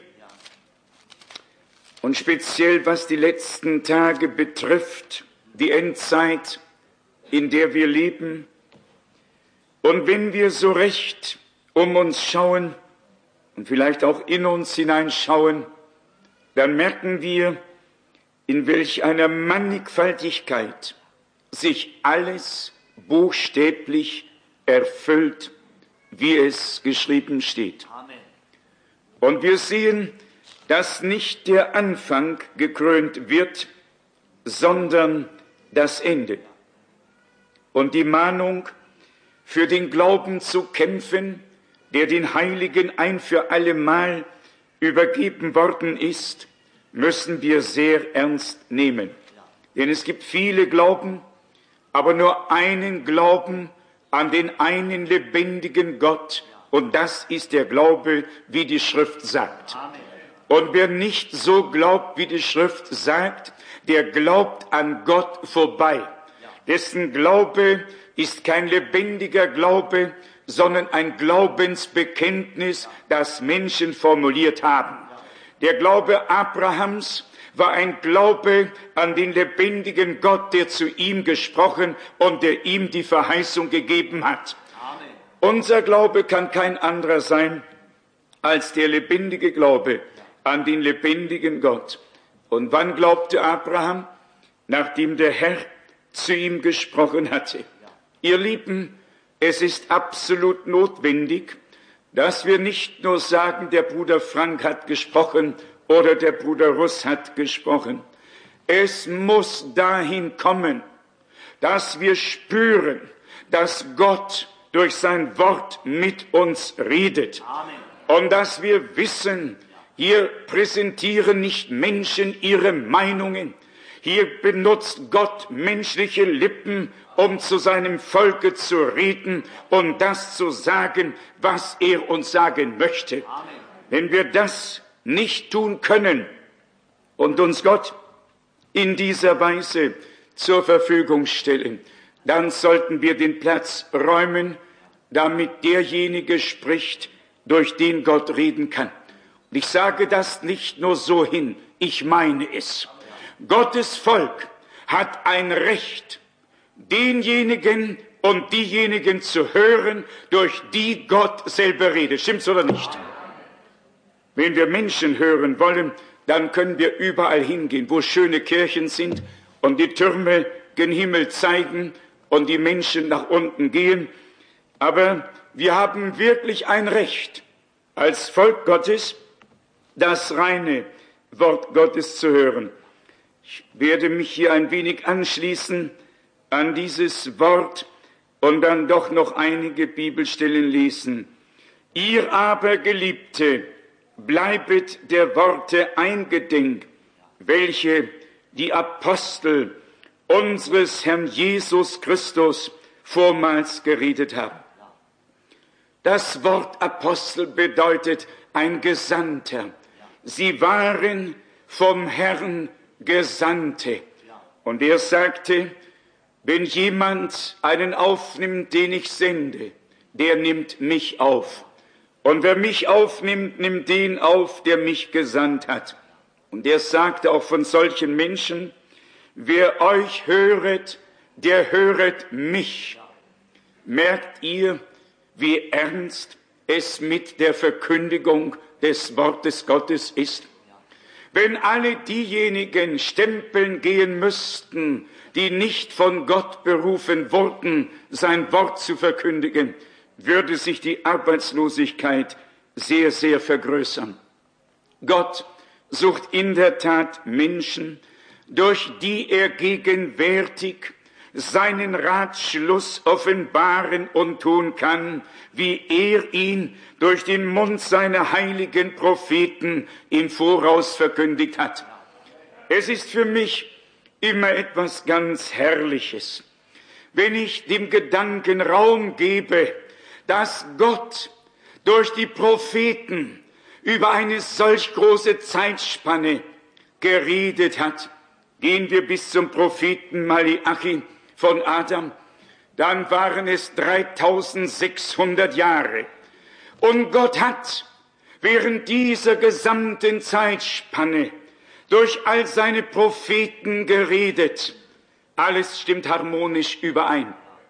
Und speziell was die letzten Tage betrifft, die Endzeit, in der wir leben. Und wenn wir so recht um uns schauen und vielleicht auch in uns hineinschauen, dann merken wir, in welch einer Mannigfaltigkeit sich alles buchstäblich erfüllt, wie es geschrieben steht. Amen. Und wir sehen, dass nicht der Anfang gekrönt wird, sondern das Ende. Und die Mahnung, für den Glauben zu kämpfen, der den Heiligen ein für allemal übergeben worden ist, müssen wir sehr ernst nehmen. Denn es gibt viele Glauben, aber nur einen Glauben an den einen lebendigen Gott. Und das ist der Glaube, wie die Schrift sagt. Und wer nicht so glaubt, wie die Schrift sagt, der glaubt an Gott vorbei. Dessen Glaube ist kein lebendiger Glaube, sondern ein Glaubensbekenntnis, das Menschen formuliert haben. Der Glaube Abrahams war ein Glaube an den lebendigen Gott, der zu ihm gesprochen und der ihm die Verheißung gegeben hat. Amen. Unser Glaube kann kein anderer sein als der lebendige Glaube an den lebendigen Gott. Und wann glaubte Abraham? Nachdem der Herr zu ihm gesprochen hatte. Ihr Lieben, es ist absolut notwendig, dass wir nicht nur sagen, der Bruder Frank hat gesprochen oder der Bruder Russ hat gesprochen. Es muss dahin kommen, dass wir spüren, dass Gott durch sein Wort mit uns redet. Amen. Und dass wir wissen, hier präsentieren nicht Menschen ihre Meinungen. Hier benutzt Gott menschliche Lippen, um zu seinem Volke zu reden und das zu sagen, was er uns sagen möchte. Amen. Wenn wir das nicht tun können und uns Gott in dieser Weise zur Verfügung stellen, dann sollten wir den Platz räumen, damit derjenige spricht, durch den Gott reden kann. Und ich sage das nicht nur so hin, ich meine es. Gottes Volk hat ein Recht, denjenigen und diejenigen zu hören, durch die Gott selber redet. Stimmt's oder nicht? Wenn wir Menschen hören wollen, dann können wir überall hingehen, wo schöne Kirchen sind und die Türme gen Himmel zeigen und die Menschen nach unten gehen. Aber wir haben wirklich ein Recht, als Volk Gottes, das reine Wort Gottes zu hören. Ich werde mich hier ein wenig anschließen an dieses Wort und dann doch noch einige Bibelstellen lesen. Ihr aber, Geliebte, bleibet der Worte eingedenk, welche die Apostel unseres Herrn Jesus Christus vormals geredet haben. Das Wort Apostel bedeutet ein Gesandter. Sie waren vom Herrn Gesandte. Und er sagte, wenn jemand einen aufnimmt, den ich sende, der nimmt mich auf. Und wer mich aufnimmt, nimmt den auf, der mich gesandt hat. Und er sagte auch von solchen Menschen, wer euch höret, der höret mich. Merkt ihr, wie ernst es mit der Verkündigung des Wortes Gottes ist? Wenn alle diejenigen stempeln gehen müssten, die nicht von Gott berufen wurden, sein Wort zu verkündigen, würde sich die Arbeitslosigkeit sehr, sehr vergrößern. Gott sucht in der Tat Menschen, durch die er gegenwärtig seinen Ratschluss offenbaren und tun kann, wie er ihn durch den Mund seiner heiligen Propheten im Voraus verkündigt hat. Es ist für mich immer etwas ganz Herrliches, wenn ich dem Gedanken Raum gebe, dass Gott durch die Propheten über eine solch große Zeitspanne geredet hat. Gehen wir bis zum Propheten Maleachi von Adam, dann waren es dreitausendsechshundert Jahre. Und Gott hat während dieser gesamten Zeitspanne durch all seine Propheten geredet. Alles stimmt harmonisch überein.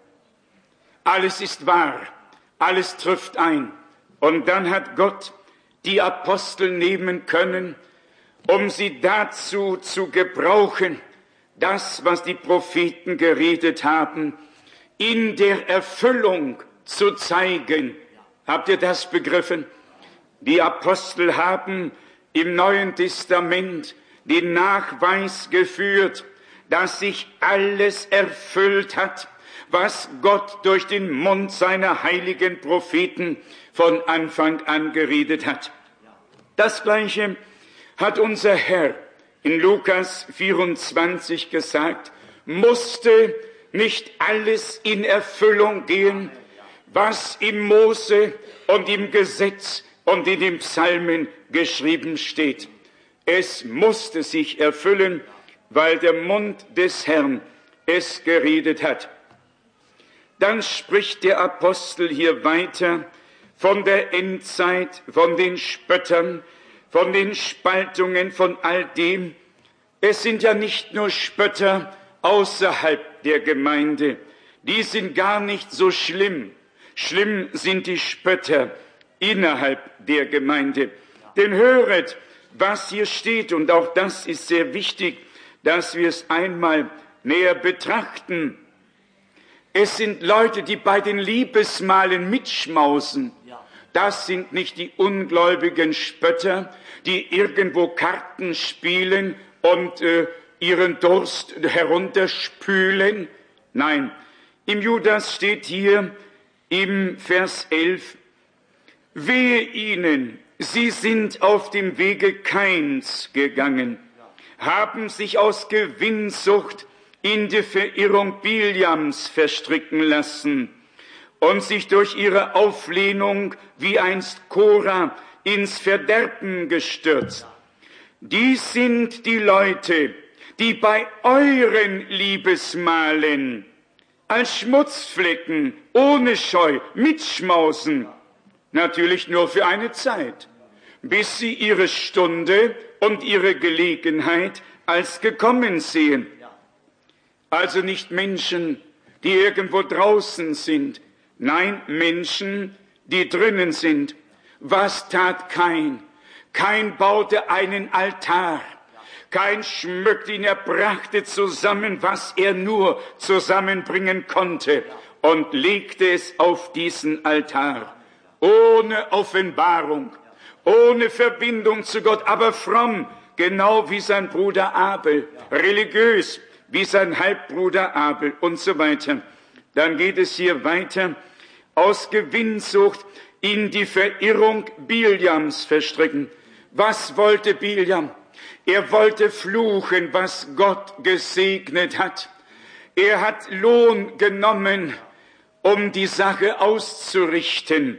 Alles ist wahr, alles trifft ein. Und dann hat Gott die Apostel nehmen können, um sie dazu zu gebrauchen, das, was die Propheten geredet haben, in der Erfüllung zu zeigen. Habt ihr das begriffen? Die Apostel haben im Neuen Testament den Nachweis geführt, dass sich alles erfüllt hat, was Gott durch den Mund seiner heiligen Propheten von Anfang an geredet hat. Das Gleiche hat unser Herr in Lukas vierundzwanzig gesagt, musste nicht alles in Erfüllung gehen, was im Mose und im Gesetz und in den Psalmen geschrieben steht. Es musste sich erfüllen, weil der Mund des Herrn es geredet hat. Dann spricht der Apostel hier weiter von der Endzeit, von den Spöttern, von den Spaltungen, von all dem. Es sind ja nicht nur Spötter außerhalb der Gemeinde, die sind gar nicht so schlimm. Schlimm sind die Spötter innerhalb der Gemeinde. Denn höret, was hier steht, und auch das ist sehr wichtig, dass wir es einmal näher betrachten. Es sind Leute, die bei den Liebesmahlen mitschmausen. Das sind nicht die ungläubigen Spötter, die irgendwo Karten spielen und äh, ihren Durst herunterspülen. Nein, im Judas steht hier im Vers elf, wehe ihnen, sie sind auf dem Wege Kains gegangen, haben sich aus Gewinnsucht in die Verirrung Biljams verstricken lassen und sich durch ihre Auflehnung wie einst Korah ins Verderben gestürzt. Dies sind die Leute, die bei euren Liebesmahlen als Schmutzflecken ohne Scheu mitschmausen, natürlich nur für eine Zeit, bis sie ihre Stunde und ihre Gelegenheit als gekommen sehen. Also nicht Menschen, die irgendwo draußen sind, nein, Menschen, die drinnen sind. Was tat Kain? Kain baute einen Altar. Kain schmückte ihn, er brachte zusammen, was er nur zusammenbringen konnte und legte es auf diesen Altar. Ohne Offenbarung, ohne Verbindung zu Gott, aber fromm, genau wie sein Bruder Abel, religiös wie sein Halbbruder Abel und so weiter. Dann geht es hier weiter, aus Gewinnsucht in die Verirrung Biljams verstricken. Was wollte Biljam? Er wollte fluchen, was Gott gesegnet hat. Er hat Lohn genommen, um die Sache auszurichten.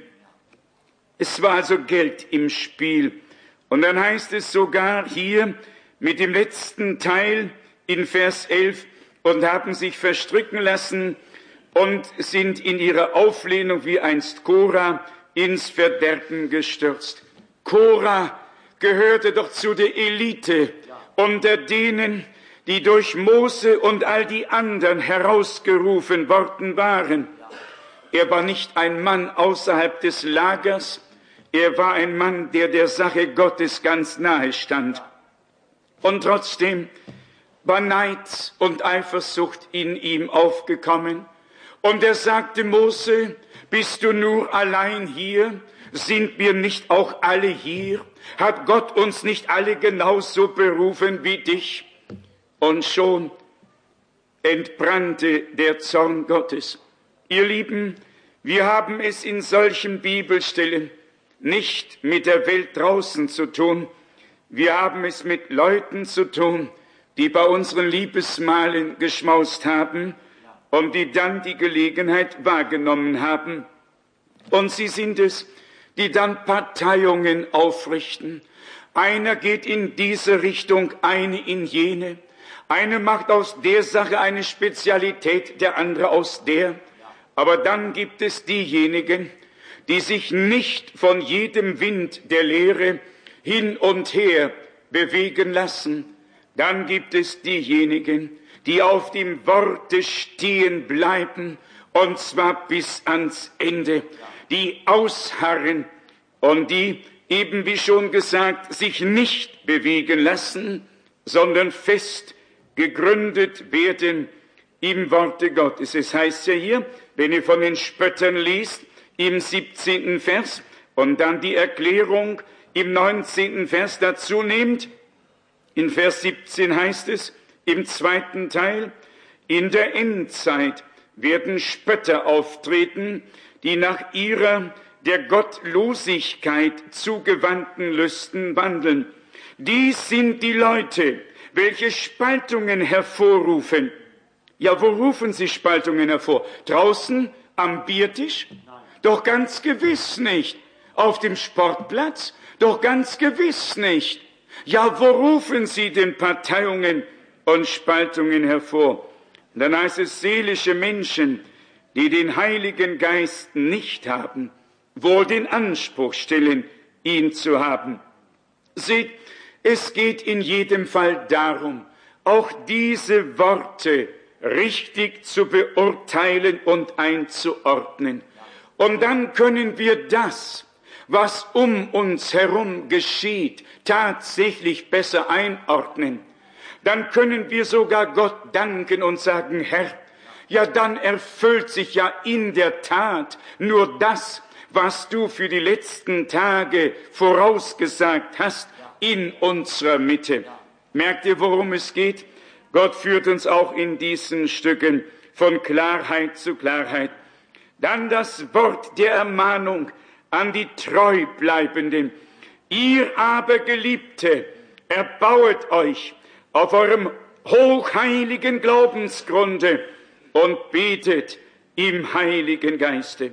Es war also Geld im Spiel. Und dann heißt es sogar hier mit dem letzten Teil in Vers elf, und haben sich verstricken lassen und sind in ihrer Auflehnung wie einst Korah ins Verderben gestürzt. Korah gehörte doch zu der Elite unter denen, die durch Mose und all die anderen herausgerufen worden waren. Er war nicht ein Mann außerhalb des Lagers, er war ein Mann, der der Sache Gottes ganz nahe stand. Und trotzdem war Neid und Eifersucht in ihm aufgekommen. Und er sagte, Mose, bist du nur allein hier? Sind wir nicht auch alle hier? Hat Gott uns nicht alle genauso berufen wie dich? Und schon entbrannte der Zorn Gottes. Ihr Lieben, wir haben es in solchen Bibelstellen nicht mit der Welt draußen zu tun. Wir haben es mit Leuten zu tun, die bei unseren Liebesmahlen geschmaust haben und die dann die Gelegenheit wahrgenommen haben. Und sie sind es, die dann Parteiungen aufrichten. Einer geht in diese Richtung, eine in jene. Einer macht aus der Sache eine Spezialität, der andere aus der. Aber dann gibt es diejenigen, die sich nicht von jedem Wind der Lehre hin und her bewegen lassen. Dann gibt es diejenigen, die auf dem Worte stehen bleiben, und zwar bis ans Ende, die ausharren und die, eben wie schon gesagt, sich nicht bewegen lassen, sondern fest gegründet werden im Worte Gottes. Es heißt ja hier, wenn ihr von den Spöttern liest, im siebzehnten Vers und dann die Erklärung im neunzehnten Vers dazu nehmt, in Vers siebzehn heißt es, im zweiten Teil, in der Endzeit werden Spötter auftreten, die nach ihrer der Gottlosigkeit zugewandten Lüsten wandeln. Dies sind die Leute, welche Spaltungen hervorrufen. Ja, wo rufen sie Spaltungen hervor? Draußen am Biertisch? Doch ganz gewiss nicht. Auf dem Sportplatz? Doch ganz gewiss nicht. Ja, wo rufen sie denn Parteiungen und Spaltungen hervor? Dann heißt es, seelische Menschen, die den Heiligen Geist nicht haben, wohl den Anspruch stellen, ihn zu haben. Seht, es geht in jedem Fall darum, auch diese Worte richtig zu beurteilen und einzuordnen. Und dann können wir das, was um uns herum geschieht, tatsächlich besser einordnen. Dann können wir sogar Gott danken und sagen, Herr, ja, dann erfüllt sich ja in der Tat nur das, was du für die letzten Tage vorausgesagt hast in unserer Mitte. Merkt ihr, worum es geht? Gott führt uns auch in diesen Stücken von Klarheit zu Klarheit. Dann das Wort der Ermahnung an die Treubleibenden. Ihr aber, Geliebte, erbauet euch auf eurem hochheiligen Glaubensgrunde und betet im Heiligen Geiste.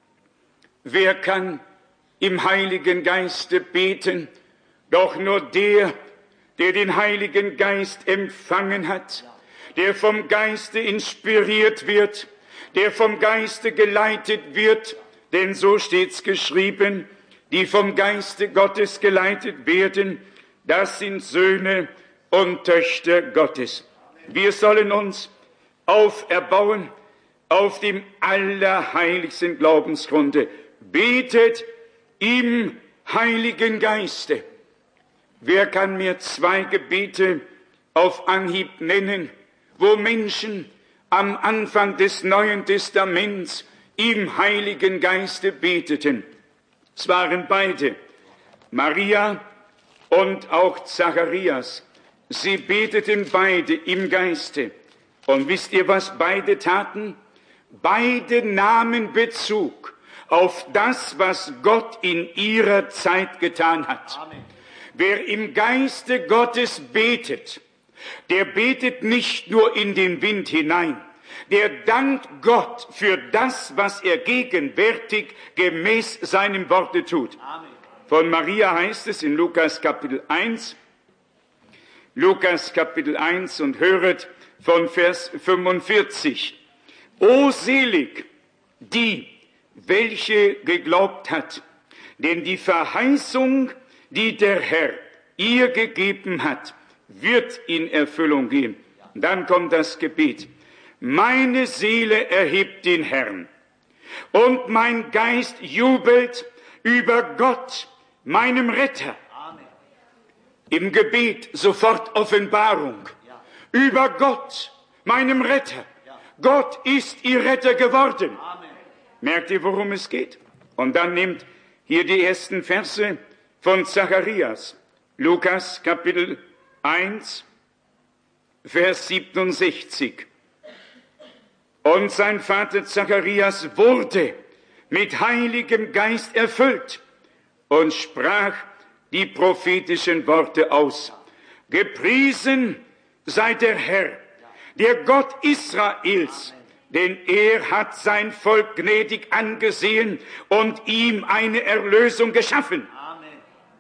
Wer kann im Heiligen Geiste beten? Doch nur der, der den Heiligen Geist empfangen hat, der vom Geiste inspiriert wird, der vom Geiste geleitet wird, denn so steht's geschrieben, die vom Geiste Gottes geleitet werden, das sind Söhne und Töchter Gottes. Wir sollen uns auferbauen auf dem allerheiligsten Glaubensgrunde. Betet im Heiligen Geiste. Wer kann mir zwei Gebete auf Anhieb nennen, wo Menschen am Anfang des Neuen Testaments im Heiligen Geiste beteten? Es waren beide, Maria und auch Zacharias. Sie beteten beide im Geiste. Und wisst ihr, was beide taten? Beide nahmen Bezug auf das, was Gott in ihrer Zeit getan hat. Amen. Wer im Geiste Gottes betet, der betet nicht nur in den Wind hinein, der dankt Gott für das, was er gegenwärtig gemäß seinem Worte tut. Amen. Von Maria heißt es in Lukas Kapitel eins, Lukas Kapitel eins und höret von Vers fünfundvierzig. O selig, die, welche geglaubt hat, denn die Verheißung, die der Herr ihr gegeben hat, wird in Erfüllung gehen. Dann kommt das Gebet. Meine Seele erhebt den Herrn und mein Geist jubelt über Gott, meinem Retter. Amen. Im Gebet sofort Offenbarung. Ja. Über Gott, meinem Retter. Ja. Gott ist ihr Retter geworden. Amen. Merkt ihr, worum es geht? Und dann nimmt hier die ersten Verse von Zacharias. Lukas Kapitel eins, Vers siebenundsechzig. Und sein Vater Zacharias wurde mit Heiligem Geist erfüllt und sprach die prophetischen Worte aus. Gepriesen sei der Herr, der Gott Israels, denn er hat sein Volk gnädig angesehen und ihm eine Erlösung geschaffen. Amen.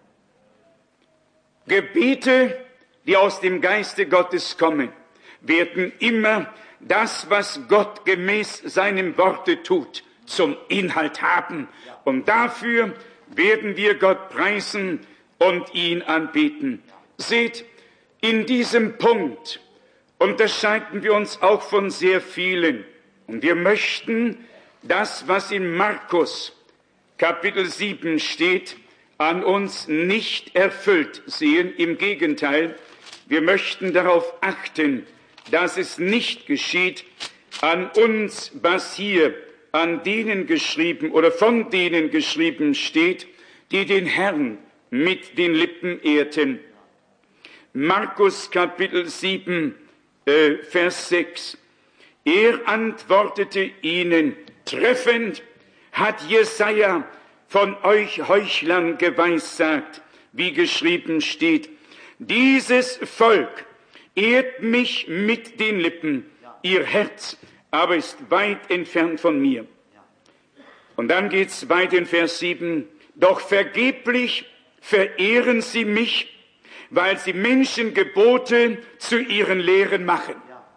Gebete, die aus dem Geiste Gottes kommen, werden immer das, was Gott gemäß seinem Worte tut, zum Inhalt haben. Und dafür werden wir Gott preisen und ihn anbeten. Seht, in diesem Punkt unterscheiden wir uns auch von sehr vielen. Und wir möchten das, was in Markus Kapitel sieben steht, an uns nicht erfüllt sehen. Im Gegenteil, wir möchten darauf achten, dass es nicht geschieht an uns, was hier an denen geschrieben oder von denen geschrieben steht, die den Herrn mit den Lippen ehrten. Markus Kapitel sieben, äh, Vers sechs. Er antwortete ihnen, treffend hat Jesaja von euch Heuchlern geweissagt, wie geschrieben steht. Dieses Volk ehrt mich mit den Lippen, ihr Herz aber ist weit entfernt von mir. Und dann geht's weiter in Vers sieben. Doch vergeblich verehren sie mich, weil sie Menschengebote zu ihren Lehren machen.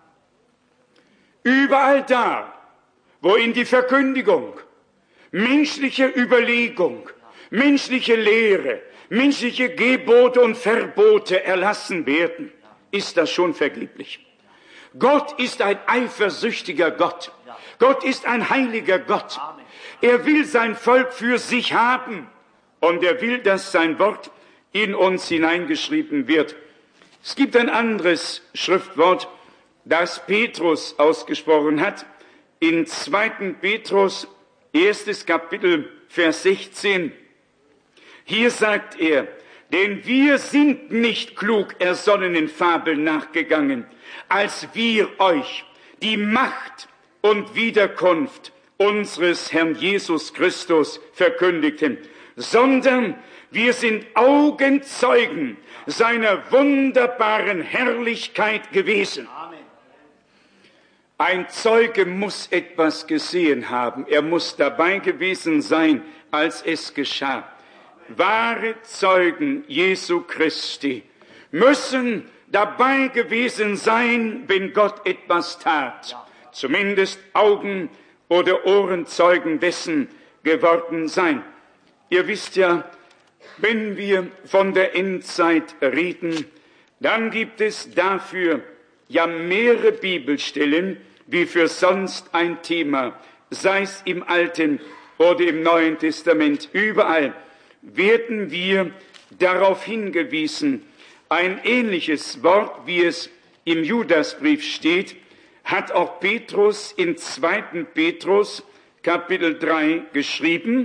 Überall da, wo in die Verkündigung menschliche Überlegung, menschliche Lehre, menschliche Gebote und Verbote erlassen werden, ist das schon vergeblich. Gott ist ein eifersüchtiger Gott. Gott ist ein heiliger Gott. Er will sein Volk für sich haben und er will, dass sein Wort in uns hineingeschrieben wird. Es gibt ein anderes Schriftwort, das Petrus ausgesprochen hat, in zweiten Petrus, erstes Kapitel, Vers sechzehn. Hier sagt er, denn wir sind nicht klug ersonnenen Fabeln nachgegangen, als wir euch die Macht und Wiederkunft unseres Herrn Jesus Christus verkündigten, sondern wir sind Augenzeugen seiner wunderbaren Herrlichkeit gewesen. Amen. Ein Zeuge muss etwas gesehen haben. Er muss dabei gewesen sein, als es geschah. Wahre Zeugen Jesu Christi müssen dabei gewesen sein, wenn Gott etwas tat. Zumindest Augen- oder Ohrenzeugen dessen geworden sein. Ihr wisst ja, wenn wir von der Endzeit reden, dann gibt es dafür ja mehrere Bibelstellen, wie für sonst ein Thema, sei es im Alten oder im Neuen Testament. Überall werden wir darauf hingewiesen. Ein ähnliches Wort, wie es im Judasbrief steht, hat auch Petrus in zweiten Petrus Kapitel drei geschrieben.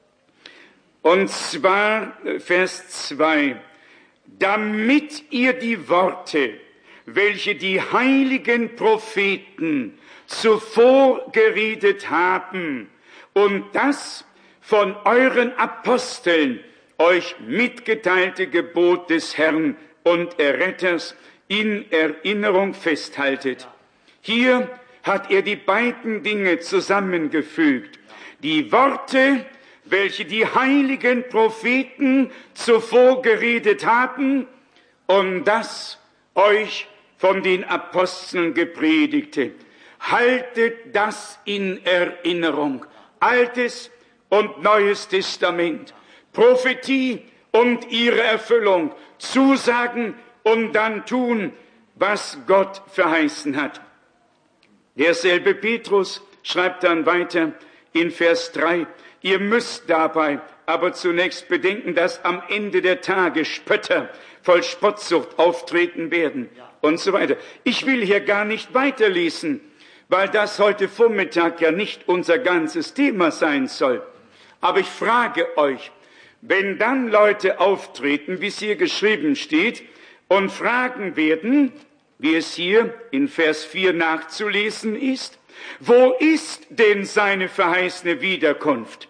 Und zwar Vers zwei. Damit ihr die Worte, welche die heiligen Propheten zuvor geredet haben und das von euren Aposteln euch mitgeteilte Gebot des Herrn und Erretters in Erinnerung festhaltet. Hier hat er die beiden Dinge zusammengefügt. Die Worte, welche die heiligen Propheten zuvor geredet haben und das euch von den Aposteln gepredigte. Haltet das in Erinnerung. Altes und Neues Testament, Prophetie und ihre Erfüllung, Zusagen und dann tun, was Gott verheißen hat. Derselbe Petrus schreibt dann weiter in Vers drei, ihr müsst dabei aber zunächst bedenken, dass am Ende der Tage Spötter voll Spottsucht auftreten werden und so weiter. Ich will hier gar nicht weiterlesen, weil das heute Vormittag ja nicht unser ganzes Thema sein soll. Aber ich frage euch, wenn dann Leute auftreten, wie es hier geschrieben steht, und fragen werden, wie es hier in Vers vier nachzulesen ist, wo ist denn seine verheißene Wiederkunft?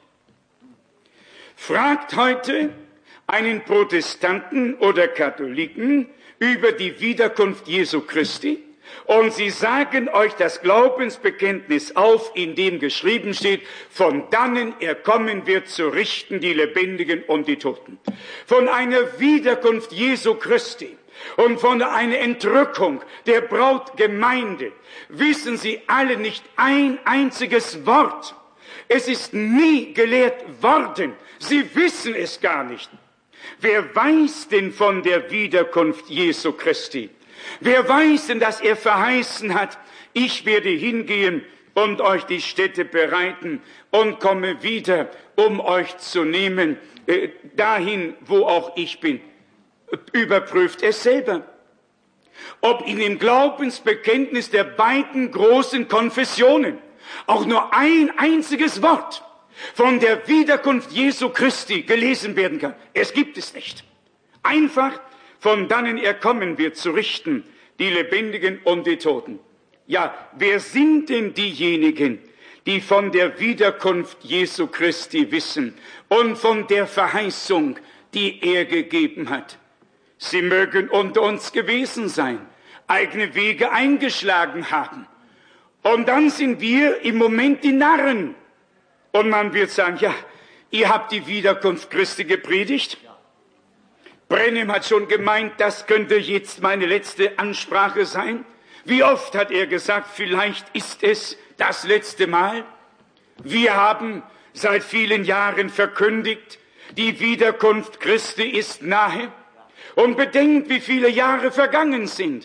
Fragt heute einen Protestanten oder Katholiken über die Wiederkunft Jesu Christi, Und sie sagen euch das Glaubensbekenntnis auf, in dem geschrieben steht, von dannen er kommen wird zu richten die Lebendigen und die Toten. Von einer Wiederkunft Jesu Christi und von einer Entrückung der Brautgemeinde wissen sie alle nicht ein einziges Wort. Es ist nie gelehrt worden. Sie wissen es gar nicht. Wer weiß denn von der Wiederkunft Jesu Christi? Wer weiß denn, dass er verheißen hat, ich werde hingehen und euch die Stätte bereiten und komme wieder, um euch zu nehmen, äh, dahin, wo auch ich bin. Überprüft es selber. Ob in dem Glaubensbekenntnis der beiden großen Konfessionen auch nur ein einziges Wort von der Wiederkunft Jesu Christi gelesen werden kann. Es gibt es nicht. Einfach von dannen er kommen wird zu richten, die Lebendigen und die Toten. Ja, wer sind denn diejenigen, die von der Wiederkunft Jesu Christi wissen und von der Verheißung, die er gegeben hat? Sie mögen unter uns gewesen sein, eigene Wege eingeschlagen haben. Und dann sind wir im Moment die Narren. Und man wird sagen, ja, ihr habt die Wiederkunft Christi gepredigt. Brenhem hat schon gemeint, das könnte jetzt meine letzte Ansprache sein. Wie oft hat er gesagt, vielleicht ist es das letzte Mal. Wir haben seit vielen Jahren verkündigt, die Wiederkunft Christi ist nahe. Und bedenkt, wie viele Jahre vergangen sind.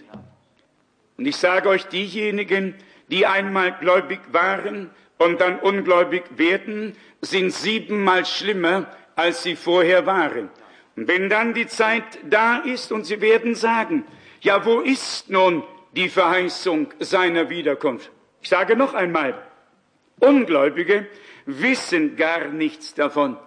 Und ich sage euch, diejenigen, die einmal gläubig waren und dann ungläubig werden, sind siebenmal schlimmer, als sie vorher waren. Und wenn dann die Zeit da ist und sie werden sagen, ja, wo ist nun die Verheißung seiner Wiederkunft? Ich sage noch einmal, Ungläubige wissen gar nichts davon.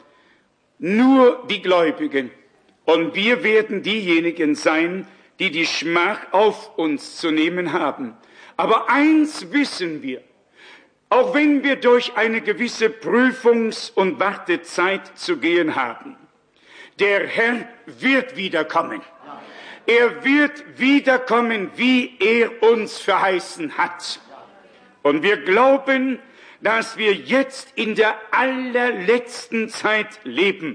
Nur die Gläubigen. Und wir werden diejenigen sein, die die Schmach auf uns zu nehmen haben. Aber eins wissen wir, auch wenn wir durch eine gewisse Prüfungs- und Wartezeit zu gehen haben, der Herr wird wiederkommen. Er wird wiederkommen, wie er uns verheißen hat. Und wir glauben, dass wir jetzt in der allerletzten Zeit leben.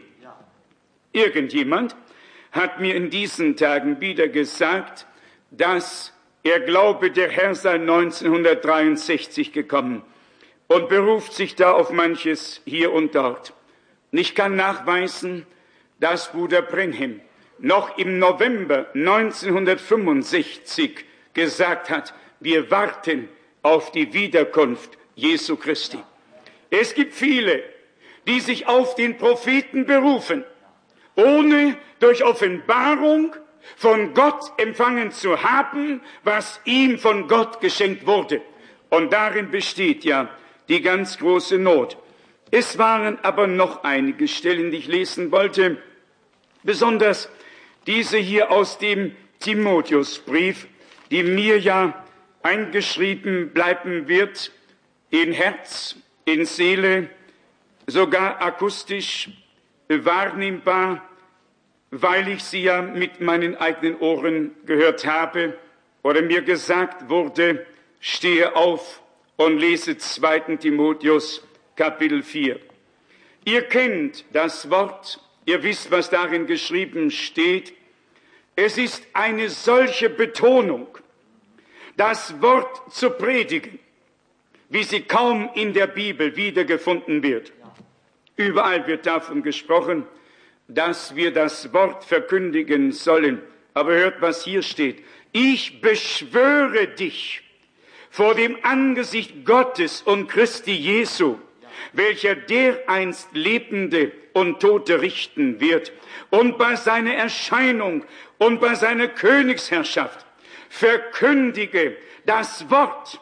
Irgendjemand hat mir in diesen Tagen wieder gesagt, dass er glaube, der Herr sei neunzehnhundertdreiundsechzig gekommen und beruft sich da auf manches hier und dort. Und ich kann nachweisen, dass Bruder Brenhem noch im November neunzehnhundertfünfundsechzig gesagt hat, wir warten auf die Wiederkunft Jesu Christi. Es gibt viele, die sich auf den Propheten berufen, ohne durch Offenbarung von Gott empfangen zu haben, was ihm von Gott geschenkt wurde. Und darin besteht ja die ganz große Not. Es waren aber noch einige Stellen, die ich lesen wollte, besonders diese hier aus dem Timotheusbrief, die mir ja eingeschrieben bleiben wird, in Herz, in Seele, sogar akustisch wahrnehmbar, weil ich sie ja mit meinen eigenen Ohren gehört habe oder mir gesagt wurde, stehe auf und lese zweiten Timotheus Kapitel vier. Ihr kennt das Wort, ihr wisst, was darin geschrieben steht. Es ist eine solche Betonung, das Wort zu predigen, wie sie kaum in der Bibel wiedergefunden wird. Überall wird davon gesprochen, dass wir das Wort verkündigen sollen. Aber hört, was hier steht. Ich beschwöre dich vor dem Angesicht Gottes und Christi Jesu, welcher dereinst Lebende und Tote richten wird, und bei seiner Erscheinung und bei seiner Königsherrschaft verkündige das Wort.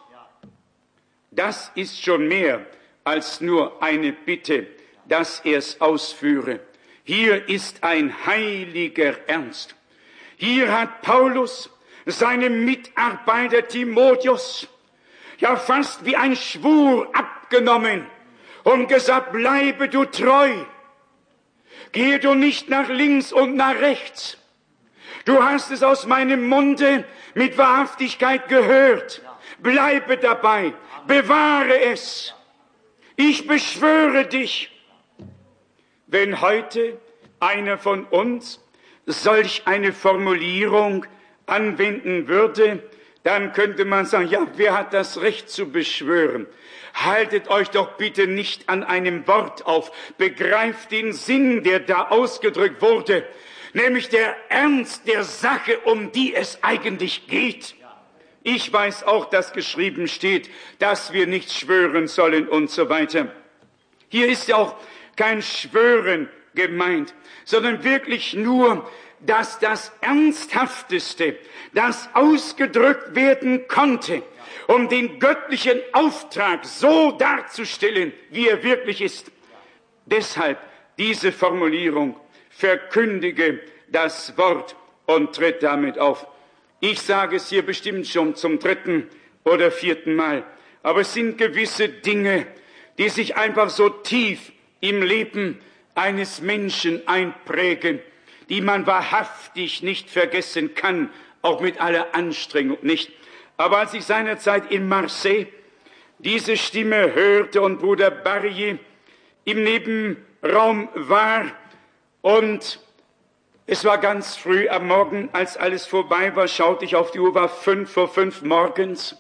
Das ist schon mehr als nur eine Bitte, dass er es ausführe. Hier ist ein heiliger Ernst. Hier hat Paulus seinem Mitarbeiter Timotheus ja fast wie ein Schwur abgenommen und gesagt, bleibe du treu. Gehe du nicht nach links und nach rechts, Du hast es aus meinem Munde mit Wahrhaftigkeit gehört. Bleibe dabei, bewahre es. Ich beschwöre dich, wenn heute einer von uns solch eine Formulierung anwenden würde, dann könnte man sagen, ja, wer hat das Recht zu beschwören? Haltet euch doch bitte nicht an einem Wort auf. Begreift den Sinn, der da ausgedrückt wurde, nämlich der Ernst der Sache, um die es eigentlich geht. Ich weiß auch, dass geschrieben steht, dass wir nicht schwören sollen und so weiter. Hier ist ja auch kein Schwören gemeint, sondern wirklich nur, dass das Ernsthafteste, das ausgedrückt werden konnte, um den göttlichen Auftrag so darzustellen, wie er wirklich ist. Deshalb diese Formulierung, verkündige das Wort und tritt damit auf. Ich sage es hier bestimmt schon zum dritten oder vierten Mal, aber es sind gewisse Dinge, die sich einfach so tief im Leben eines Menschen einprägen, die man wahrhaftig nicht vergessen kann, auch mit aller Anstrengung nicht. Aber als ich seinerzeit in Marseille diese Stimme hörte und Bruder Barrier im Nebenraum war und es war ganz früh am Morgen, als alles vorbei war, schaute ich auf die Uhr, war fünf vor fünf morgens.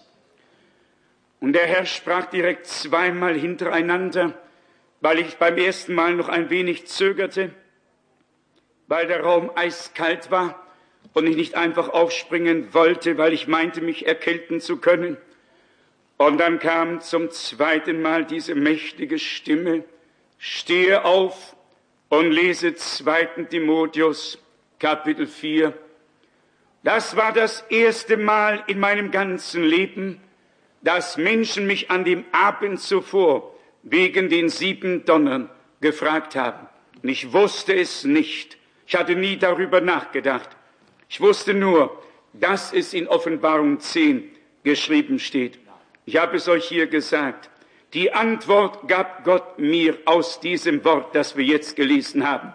Und der Herr sprach direkt zweimal hintereinander, weil ich beim ersten Mal noch ein wenig zögerte, weil der Raum eiskalt war und ich nicht einfach aufspringen wollte, weil ich meinte, mich erkälten zu können. Und dann kam zum zweiten Mal diese mächtige Stimme, stehe auf und lese zweiten Timotheus, Kapitel vier. Das war das erste Mal in meinem ganzen Leben, dass Menschen mich an dem Abend zuvor wegen den sieben Donnern gefragt haben. Und ich wusste es nicht. Ich hatte nie darüber nachgedacht. Ich wusste nur, dass es in Offenbarung zehn geschrieben steht. Ich habe es euch hier gesagt. Die Antwort gab Gott mir aus diesem Wort, das wir jetzt gelesen haben.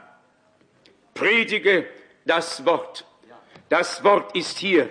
Predige das Wort. Das Wort ist hier,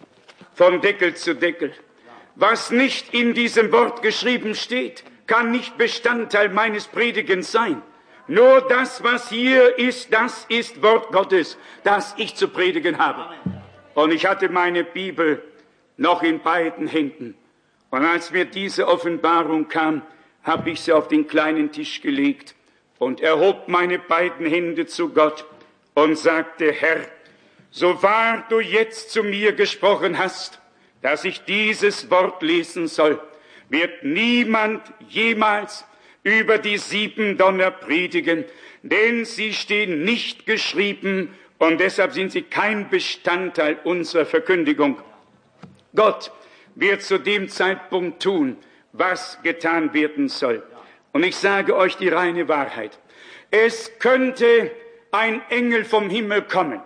von Deckel zu Deckel. Was nicht in diesem Wort geschrieben steht, kann nicht Bestandteil meines Predigens sein. Nur das, was hier ist, das ist Wort Gottes, das ich zu predigen habe. Und ich hatte meine Bibel noch in beiden Händen. Und als mir diese Offenbarung kam, habe ich sie auf den kleinen Tisch gelegt und erhob meine beiden Hände zu Gott und sagte, Herr, so wahr du jetzt zu mir gesprochen hast, dass ich dieses Wort lesen soll, wird niemand jemals über die sieben Donner predigen, denn sie stehen nicht geschrieben und deshalb sind sie kein Bestandteil unserer Verkündigung. Gott wird zu dem Zeitpunkt tun, was getan werden soll. Und ich sage euch die reine Wahrheit. Es könnte ein Engel vom Himmel kommen,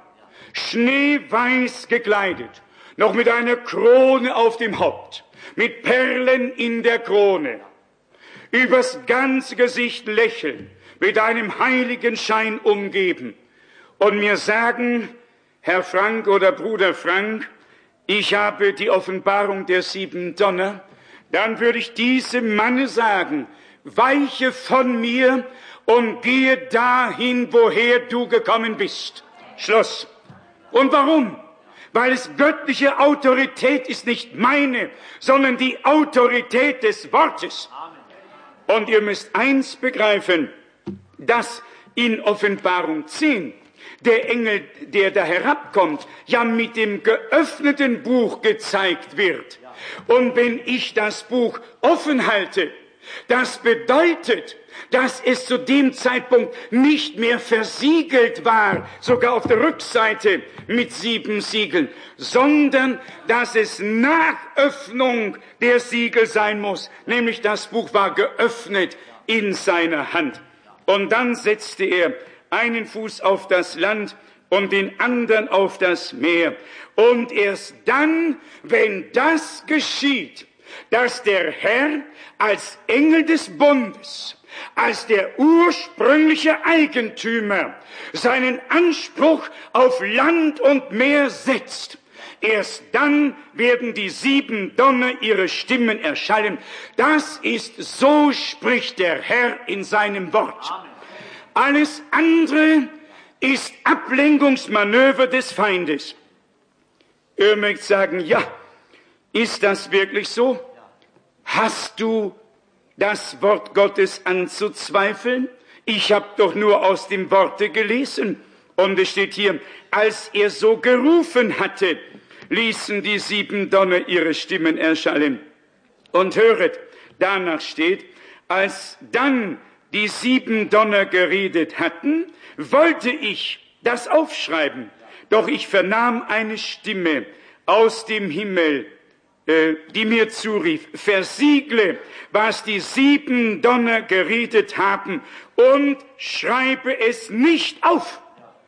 schneeweiß gekleidet, noch mit einer Krone auf dem Haupt, mit Perlen in der Krone, übers ganze Gesicht lächeln, mit einem heiligen Schein umgeben und mir sagen, Herr Frank oder Bruder Frank, ich habe die Offenbarung der sieben Donner, dann würde ich diesem Manne sagen, weiche von mir und gehe dahin, woher du gekommen bist. Schluss. Und warum? Weil es göttliche Autorität ist, nicht meine, sondern die Autorität des Wortes. Und ihr müsst eins begreifen, dass in Offenbarung zehn der Engel, der da herabkommt, ja mit dem geöffneten Buch gezeigt wird. Und wenn ich das Buch offen halte, das bedeutet, dass es zu dem Zeitpunkt nicht mehr versiegelt war, sogar auf der Rückseite mit sieben Siegeln, sondern dass es nach Öffnung der Siegel sein muss, nämlich das Buch war geöffnet in seiner Hand. Und dann setzte er einen Fuß auf das Land und den anderen auf das Meer. Und erst dann, wenn das geschieht, dass der Herr als Engel des Bundes als der ursprüngliche Eigentümer seinen Anspruch auf Land und Meer setzt, erst dann werden die sieben Donner ihre Stimmen erschallen. Das ist, so spricht der Herr in seinem Wort. Amen. Alles andere ist Ablenkungsmanöver des Feindes. Ihr mögt sagen, ja, ist das wirklich so? Hast du das Wort Gottes anzuzweifeln? Ich habe doch nur aus dem Worte gelesen. Und es steht hier, als er so gerufen hatte, ließen die sieben Donner ihre Stimmen erschallen. Und höret, danach steht, als dann die sieben Donner geredet hatten, wollte ich das aufschreiben. Doch ich vernahm eine Stimme aus dem Himmel, äh, die mir zurief, versiegle, was die sieben Donner geredet haben und schreibe es nicht auf.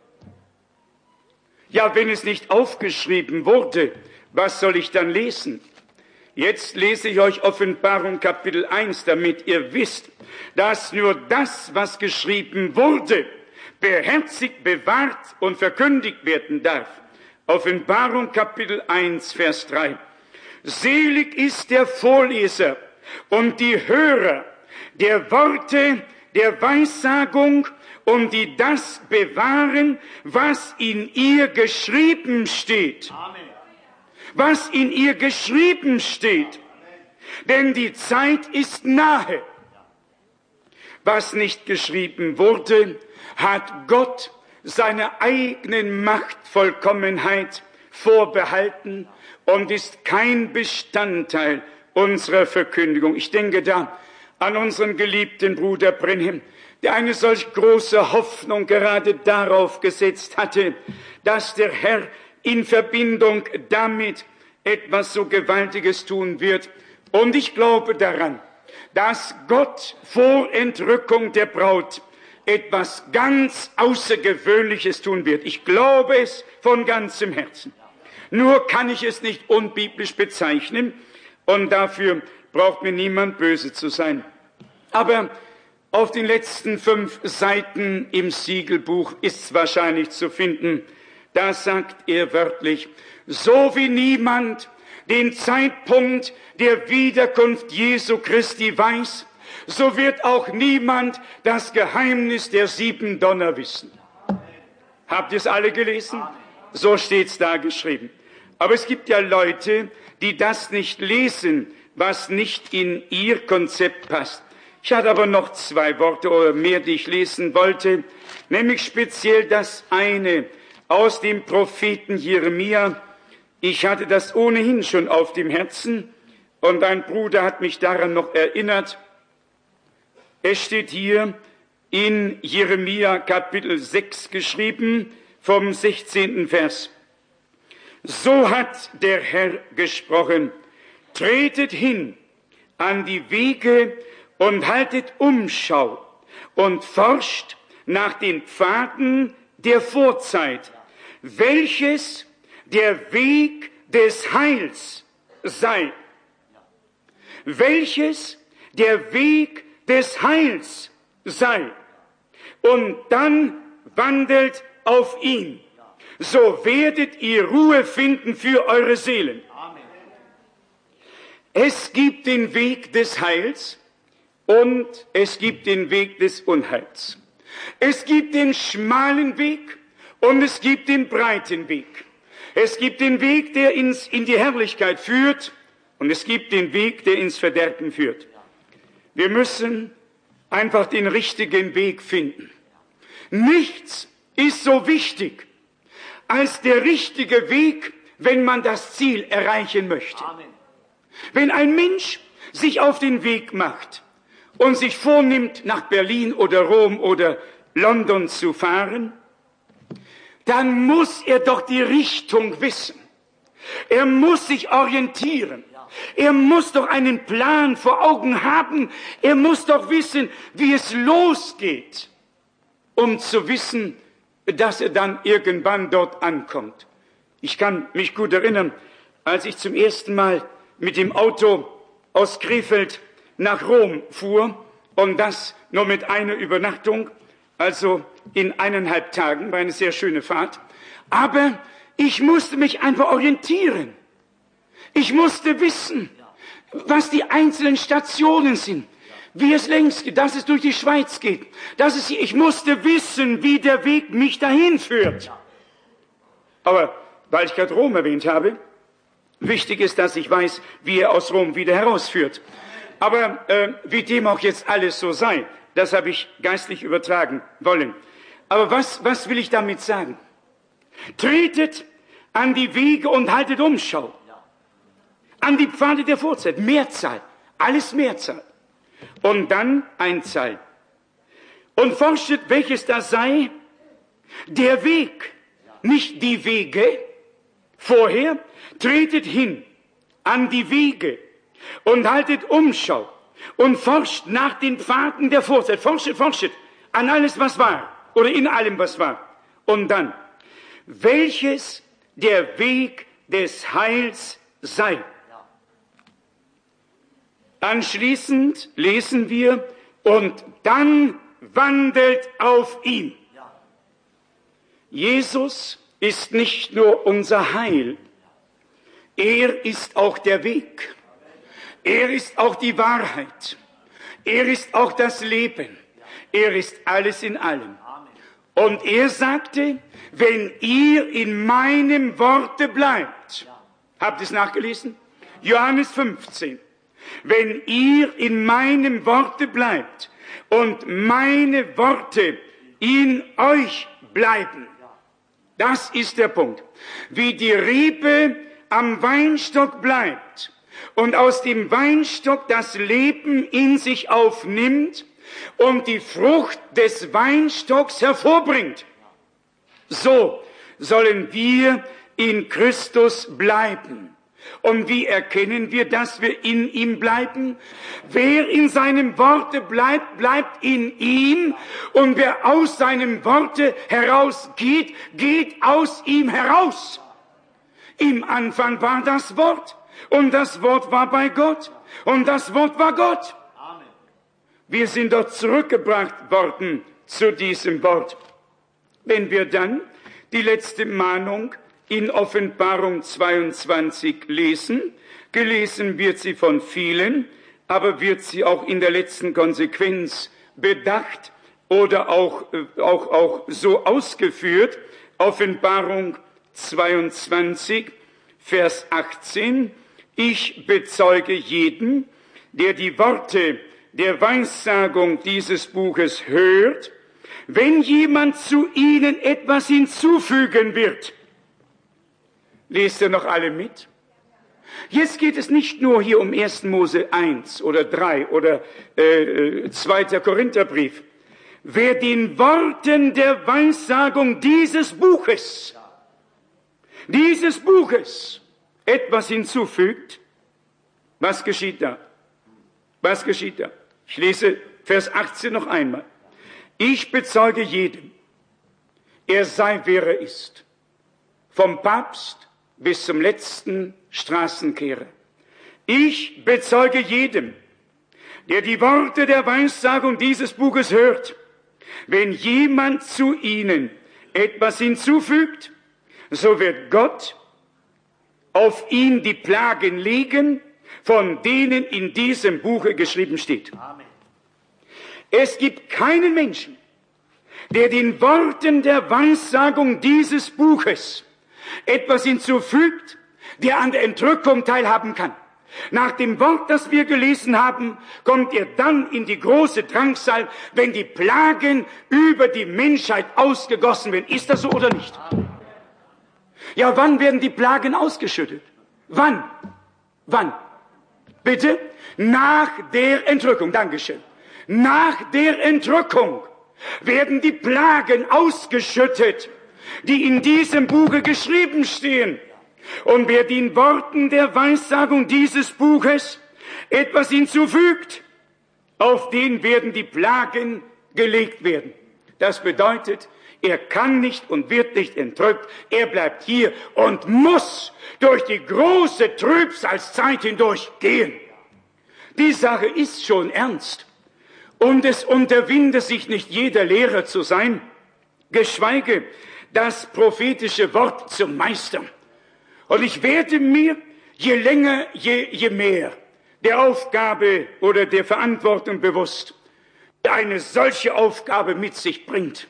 Ja, wenn es nicht aufgeschrieben wurde, was soll ich dann lesen? Jetzt lese ich euch Offenbarung Kapitel eins, damit ihr wisst, dass nur das, was geschrieben wurde, beherzigt, bewahrt und verkündigt werden darf. Offenbarung Kapitel eins, Vers drei. Selig ist der Vorleser und die Hörer der Worte der Weissagung und die das bewahren, was in ihr geschrieben steht. Amen. Was in ihr geschrieben steht. Denn die Zeit ist nahe. Was nicht geschrieben wurde, hat Gott seiner eigenen Machtvollkommenheit vorbehalten und ist kein Bestandteil unserer Verkündigung. Ich denke da an unseren geliebten Bruder Brenhem, der eine solch große Hoffnung gerade darauf gesetzt hatte, dass der Herr in Verbindung damit etwas so Gewaltiges tun wird. Und ich glaube daran, dass Gott vor Entrückung der Braut etwas ganz Außergewöhnliches tun wird. Ich glaube es von ganzem Herzen. Nur kann ich es nicht unbiblisch bezeichnen und dafür braucht mir niemand böse zu sein. Aber auf den letzten fünf Seiten im Siegelbuch ist es wahrscheinlich zu finden, da sagt er wörtlich, so wie niemand den Zeitpunkt der Wiederkunft Jesu Christi weiß, so wird auch niemand das Geheimnis der sieben Donner wissen. Habt ihr es alle gelesen? So steht's da geschrieben. Aber es gibt ja Leute, die das nicht lesen, was nicht in ihr Konzept passt. Ich hatte aber noch zwei Worte oder mehr, die ich lesen wollte, nämlich speziell das eine aus dem Propheten Jeremia. Ich hatte das ohnehin schon auf dem Herzen und ein Bruder hat mich daran noch erinnert. Es steht hier in Jeremia Kapitel sechs geschrieben, vom sechzehnten Vers. So hat der Herr gesprochen, tretet hin an die Wege und haltet Umschau und forscht nach den Pfaden der Vorzeit, welches der Weg des Heils sei. Welches der Weg des Heils sei. Und dann wandelt auf ihn. So werdet ihr Ruhe finden für eure Seelen. Es gibt den Weg des Heils und es gibt den Weg des Unheils. Es gibt den schmalen Weg und es gibt den breiten Weg. Es gibt den Weg, der ins, in die Herrlichkeit führt und es gibt den Weg, der ins Verderben führt. Wir müssen einfach den richtigen Weg finden. Nichts ist so wichtig als der richtige Weg, wenn man das Ziel erreichen möchte. Amen. Wenn ein Mensch sich auf den Weg macht und sich vornimmt, nach Berlin oder Rom oder London zu fahren, dann muss er doch die Richtung wissen. Er muss sich orientieren. Er muss doch einen Plan vor Augen haben. Er muss doch wissen, wie es losgeht, um zu wissen, dass er dann irgendwann dort ankommt. Ich kann mich gut erinnern, als ich zum ersten Mal mit dem Auto aus Krefeld nach Rom fuhr Und das nur mit einer Übernachtung, also in eineinhalb Tagen, war eine sehr schöne Fahrt. Aber ich musste mich einfach orientieren. Ich musste wissen, was die einzelnen Stationen sind, wie es längs geht, dass es durch die Schweiz geht. Dass es, ich musste wissen, wie der Weg mich dahin führt. Aber weil ich gerade Rom erwähnt habe, wichtig ist, dass ich weiß, wie er aus Rom wieder herausführt. Aber äh, wie dem auch jetzt alles so sei, das habe ich geistlich übertragen wollen. Aber was, was will ich damit sagen? Tretet an die Wege und haltet Umschau. An die Pfade der Vorzeit, Mehrzahl, alles Mehrzahl. Und dann Einzahl. Und forschet, welches das sei, der Weg, nicht die Wege. Vorher tretet hin an die Wege und haltet Umschau und forscht nach den Pfaden der Vorzeit. Forschet, forschet an alles, was war oder in allem, was war. Und dann, welches der Weg des Heils sei. Anschließend lesen wir, und dann wandelt auf ihn. Jesus ist nicht nur unser Heil, er ist auch der Weg, er ist auch die Wahrheit, er ist auch das Leben, er ist alles in allem. Und er sagte, wenn ihr in meinem Worte bleibt, habt ihr es nachgelesen? Johannes fünfzehn. Wenn ihr in meinem Worte bleibt und meine Worte in euch bleiben, das ist der Punkt. Wie die Rebe am Weinstock bleibt und aus dem Weinstock das Leben in sich aufnimmt und die Frucht des Weinstocks hervorbringt, so sollen wir in Christus bleiben. Und wie erkennen wir, dass wir in ihm bleiben? Wer in seinem Worte bleibt, bleibt in ihm. Und wer aus seinem Worte herausgeht, geht aus ihm heraus. Im Anfang war das Wort. Und das Wort war bei Gott. Und das Wort war Gott. Amen. Wir sind dort zurückgebracht worden zu diesem Wort. Wenn wir dann die letzte Mahnung in Offenbarung zweiundzwanzig lesen, gelesen wird sie von vielen, aber wird sie auch in der letzten Konsequenz bedacht oder auch, auch, auch so ausgeführt. Offenbarung zweiundzwanzig, Vers achtzehn. Ich bezeuge jeden, der die Worte der Weissagung dieses Buches hört, wenn jemand zu ihnen etwas hinzufügen wird. Lest ihr noch alle mit? Jetzt geht es nicht nur hier um ersten Mose eins oder drei oder äh, zweiter Korintherbrief. Wer den Worten der Weissagung dieses Buches, dieses Buches etwas hinzufügt, was geschieht da? Was geschieht da? Ich lese Vers achtzehn noch einmal. Ich bezeuge jedem, er sei, wer er ist, vom Papst bis zum letzten Straßenkehrer. Ich bezeuge jedem, der die Worte der Weissagung dieses Buches hört, wenn jemand zu ihnen etwas hinzufügt, so wird Gott auf ihn die Plagen legen, von denen in diesem Buche geschrieben steht. Amen. Es gibt keinen Menschen, der den Worten der Weissagung dieses Buches etwas hinzufügt, der an der Entrückung teilhaben kann. Nach dem Wort, das wir gelesen haben, kommt er dann in die große Drangsal, wenn die Plagen über die Menschheit ausgegossen werden. Ist das so oder nicht? Ja, wann werden die Plagen ausgeschüttet? Wann? Wann? Bitte? Nach der Entrückung. Dankeschön. Nach der Entrückung werden die Plagen ausgeschüttet, die in diesem Buche geschrieben stehen. Und wer den Worten der Weissagung dieses Buches etwas hinzufügt, auf den werden die Plagen gelegt werden. Das bedeutet, er kann nicht und wird nicht entrückt, er bleibt hier und muss durch die große Trübsalzeit hindurch gehen. Die Sache ist schon ernst. Und es unterwinde sich nicht jeder Lehrer zu sein, geschweige das prophetische Wort zu meistern. Und ich werde mir je länger, je, je mehr der Aufgabe oder der Verantwortung bewusst, die eine solche Aufgabe mit sich bringt.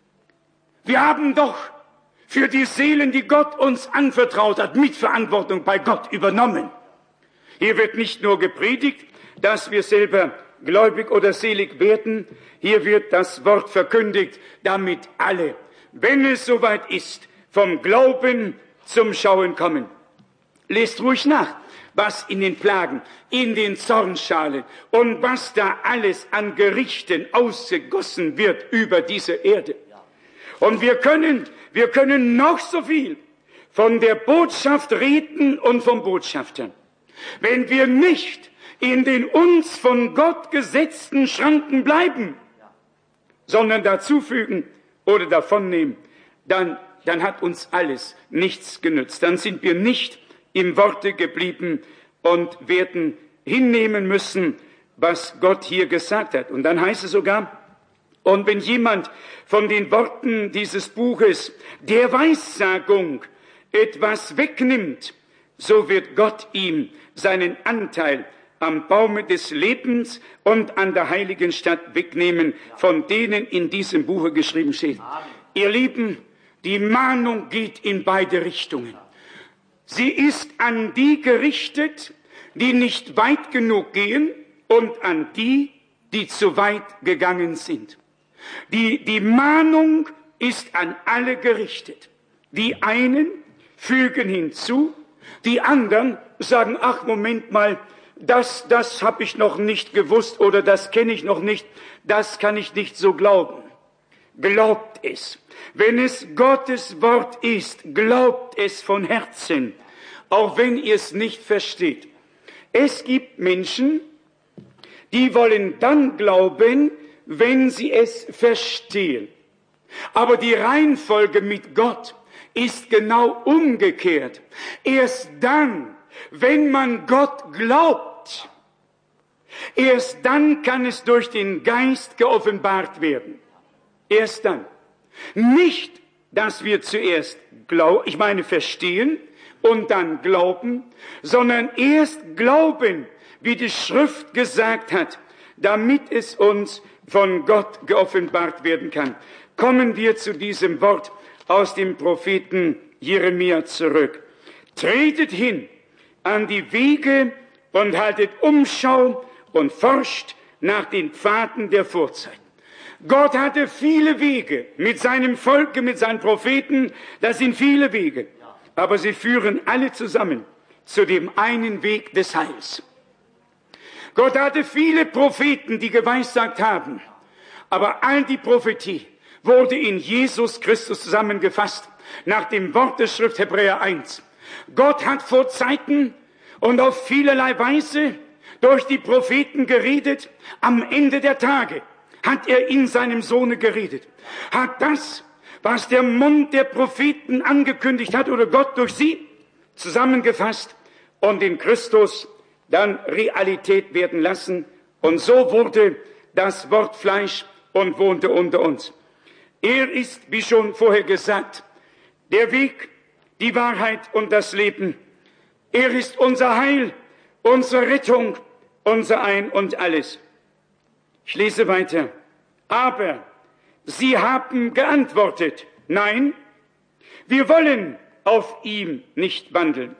Wir haben doch für die Seelen, die Gott uns anvertraut hat, Mitverantwortung bei Gott übernommen. Hier wird nicht nur gepredigt, dass wir selber gläubig oder selig werden. Hier wird das Wort verkündigt, damit alle, wenn es soweit ist, vom Glauben zum Schauen kommen. Lest ruhig nach, was in den Plagen, in den Zornschalen und was da alles an Gerichten ausgegossen wird über diese Erde. Und wir können, wir können noch so viel von der Botschaft reden und vom Botschafter. Wenn wir nicht in den uns von Gott gesetzten Schranken bleiben, sondern dazufügen oder davonnehmen, dann, dann hat uns alles nichts genützt. Dann sind wir nicht im Worte geblieben und werden hinnehmen müssen, was Gott hier gesagt hat. Und dann heißt es sogar, und wenn jemand von den Worten dieses Buches der Weissagung etwas wegnimmt, so wird Gott ihm seinen Anteil am Baume des Lebens und an der heiligen Stadt wegnehmen, von denen in diesem Buche geschrieben steht. Amen. Ihr Lieben, die Mahnung geht in beide Richtungen. Sie ist an die gerichtet, die nicht weit genug gehen, und an die, die zu weit gegangen sind. Die, die Mahnung ist an alle gerichtet. Die einen fügen hinzu, die anderen sagen, ach, Moment mal, das, das habe ich noch nicht gewusst oder das kenne ich noch nicht, das kann ich nicht so glauben. Glaubt es. Wenn es Gottes Wort ist, glaubt es von Herzen, auch wenn ihr es nicht versteht. Es gibt Menschen, die wollen dann glauben, wenn sie es verstehen. Aber die Reihenfolge mit Gott ist genau umgekehrt. Erst dann, wenn man Gott glaubt, erst dann kann es durch den Geist geoffenbart werden. Erst dann. Nicht, dass wir zuerst glauben, ich meine verstehen und dann glauben, sondern erst glauben, wie die Schrift gesagt hat, damit es uns von Gott geoffenbart werden kann. Kommen wir zu diesem Wort aus dem Propheten Jeremia zurück. Tretet hin an die Wege und haltet Umschau und forscht nach den Pfaden der Vorzeit. Gott hatte viele Wege mit seinem Volke, mit seinen Propheten, das sind viele Wege, aber sie führen alle zusammen zu dem einen Weg des Heils. Gott hatte viele Propheten, die geweissagt haben, aber all die Prophetie wurde in Jesus Christus zusammengefasst, nach dem Wort der Schrift Hebräer eins. Gott hat vor Zeiten und auf vielerlei Weise durch die Propheten geredet. Am Ende der Tage hat er in seinem Sohne geredet. Hat das, was der Mund der Propheten angekündigt hat oder Gott durch sie zusammengefasst und in Christus dann Realität werden lassen. Und so wurde das Wort Fleisch und wohnte unter uns. Er ist, wie schon vorher gesagt, der Weg, die Wahrheit und das Leben. Er ist unser Heil, unsere Rettung, unser Ein und Alles. Ich lese weiter. Aber sie haben geantwortet, nein, wir wollen auf ihm nicht wandeln.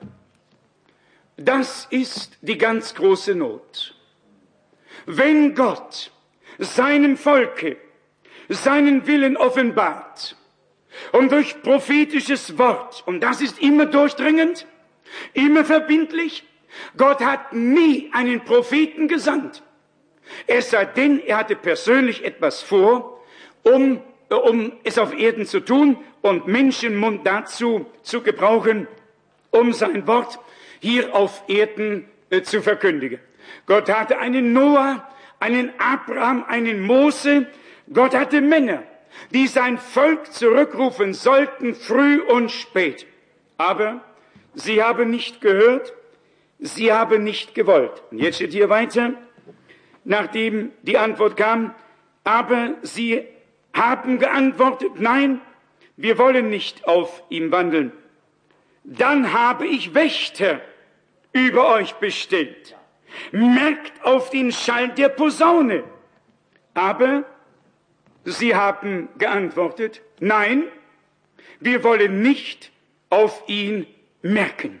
Das ist die ganz große Not. Wenn Gott seinem Volke seinen Willen offenbart und durch prophetisches Wort, und das ist immer durchdringend, immer verbindlich, Gott hat nie einen Propheten gesandt. Es sei denn, er hatte persönlich etwas vor, um, um es auf Erden zu tun und Menschenmund dazu zu gebrauchen, um sein Wort hier auf Erden äh, zu verkündigen. Gott hatte einen Noah, einen Abraham, einen Mose. Gott hatte Männer, die sein Volk zurückrufen sollten, früh und spät. Aber sie haben nicht gehört, sie haben nicht gewollt. Und jetzt steht hier weiter, nachdem die Antwort kam, aber sie haben geantwortet, nein, wir wollen nicht auf ihm wandeln. Dann habe ich Wächter über euch bestellt. Merkt auf den Schall der Posaune. Aber sie haben geantwortet, nein, wir wollen nicht auf ihn merken.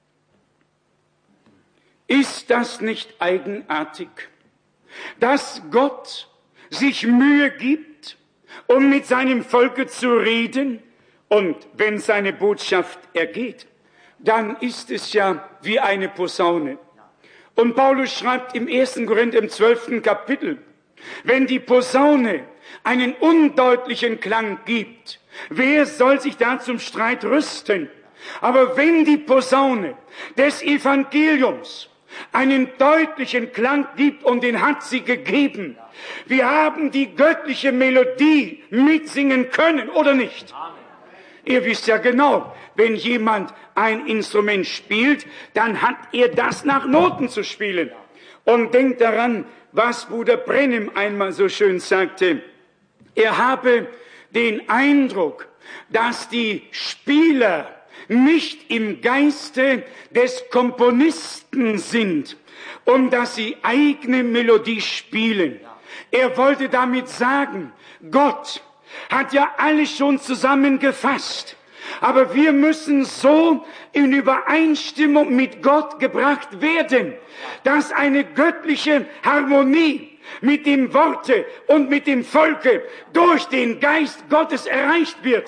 Ist das nicht eigenartig, dass Gott sich Mühe gibt, um mit seinem Volke zu reden, und wenn seine Botschaft ergeht, dann ist es ja wie eine Posaune. Und Paulus schreibt im ersten Korinther im zwölften Kapitel, wenn die Posaune einen undeutlichen Klang gibt, wer soll sich da zum Streit rüsten? Aber wenn die Posaune des Evangeliums einen deutlichen Klang gibt, und den hat sie gegeben, wir haben die göttliche Melodie mitsingen können, oder nicht? Ihr wisst ja genau, wenn jemand ein Instrument spielt, dann hat er das nach Noten zu spielen. Und denkt daran, was Bruder Brennim einmal so schön sagte. Er habe den Eindruck, dass die Spieler nicht im Geiste des Komponisten sind und dass sie eigene Melodie spielen. Er wollte damit sagen, Gott hat ja alles schon zusammengefasst. Aber wir müssen so in Übereinstimmung mit Gott gebracht werden, dass eine göttliche Harmonie mit dem Worte und mit dem Volke durch den Geist Gottes erreicht wird.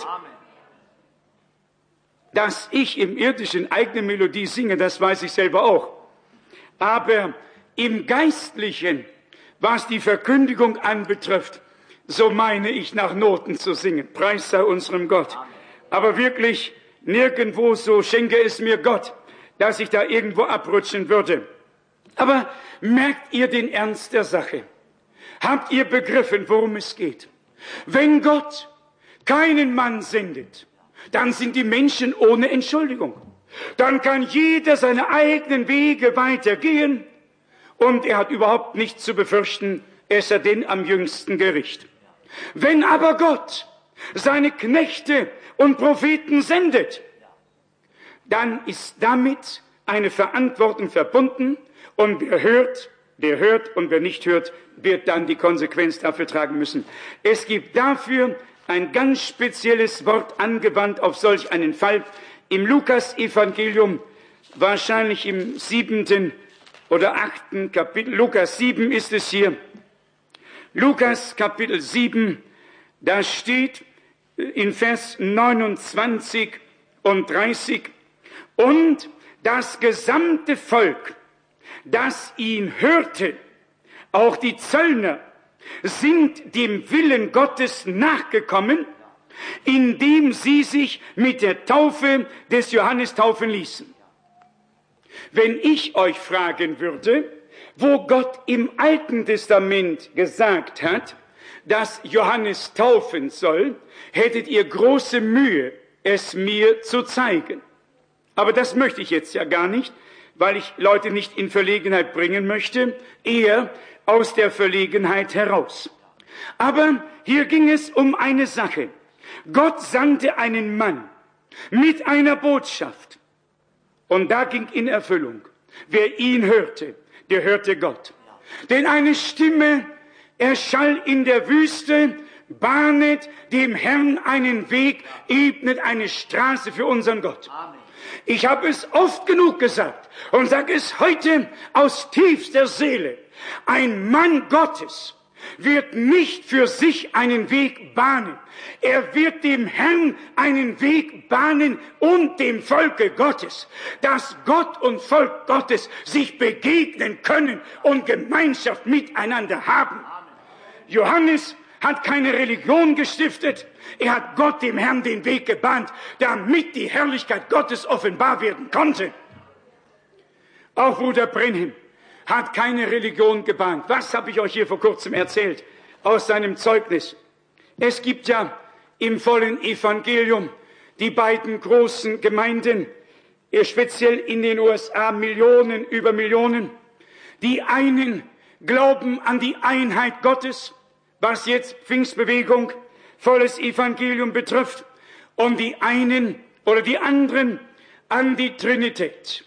Dass ich im irdischen eigene Melodie singe, das weiß ich selber auch. Aber im Geistlichen, was die Verkündigung anbetrifft, so meine ich nach Noten zu singen. Preis sei unserem Gott. Aber wirklich nirgendwo, so schenke es mir Gott, dass ich da irgendwo abrutschen würde. Aber merkt ihr den Ernst der Sache? Habt ihr begriffen, worum es geht? Wenn Gott keinen Mann sendet, dann sind die Menschen ohne Entschuldigung. Dann kann jeder seine eigenen Wege weitergehen und er hat überhaupt nichts zu befürchten, es sei denn am jüngsten Gericht. Wenn aber Gott seine Knechte und Propheten sendet, dann ist damit eine Verantwortung verbunden und wer hört, der hört und wer nicht hört, wird dann die Konsequenz dafür tragen müssen. Es gibt dafür ein ganz spezielles Wort angewandt auf solch einen Fall im Lukas-Evangelium, wahrscheinlich im siebenten oder achten Kapitel. Lukas sieben ist es hier. Lukas Kapitel sieben, da steht in Vers neunundzwanzig und dreißig, und das gesamte Volk, das ihn hörte, auch die Zöllner, sind dem Willen Gottes nachgekommen, indem sie sich mit der Taufe des Johannes taufen ließen. Wenn ich euch fragen würde, wo Gott im Alten Testament gesagt hat, dass Johannes taufen soll, hättet ihr große Mühe, es mir zu zeigen. Aber das möchte ich jetzt ja gar nicht, weil ich Leute nicht in Verlegenheit bringen möchte, eher aus der Verlegenheit heraus. Aber hier ging es um eine Sache. Gott sandte einen Mann mit einer Botschaft. Und da ging in Erfüllung. Wer ihn hörte, der hörte Gott. Denn eine Stimme erschall in der Wüste, bahnet dem Herrn einen Weg, ebnet eine Straße für unseren Gott. Ich habe es oft genug gesagt und sage es heute aus tiefster Seele. Ein Mann Gottes wird nicht für sich einen Weg bahnen. Er wird dem Herrn einen Weg bahnen und dem Volke Gottes, dass Gott und Volk Gottes sich begegnen können und Gemeinschaft miteinander haben. Johannes hat keine Religion gestiftet. Er hat Gott, dem Herrn, den Weg gebahnt, damit die Herrlichkeit Gottes offenbar werden konnte. Auch Bruder Brennim hat keine Religion gebahnt. Was habe ich euch hier vor kurzem erzählt aus seinem Zeugnis? Es gibt ja im vollen Evangelium die beiden großen Gemeinden, speziell in den U S A, Millionen über Millionen. Die einen glauben an die Einheit Gottes, was jetzt Pfingstbewegung, volles Evangelium betrifft, und die einen oder die anderen an die Trinität.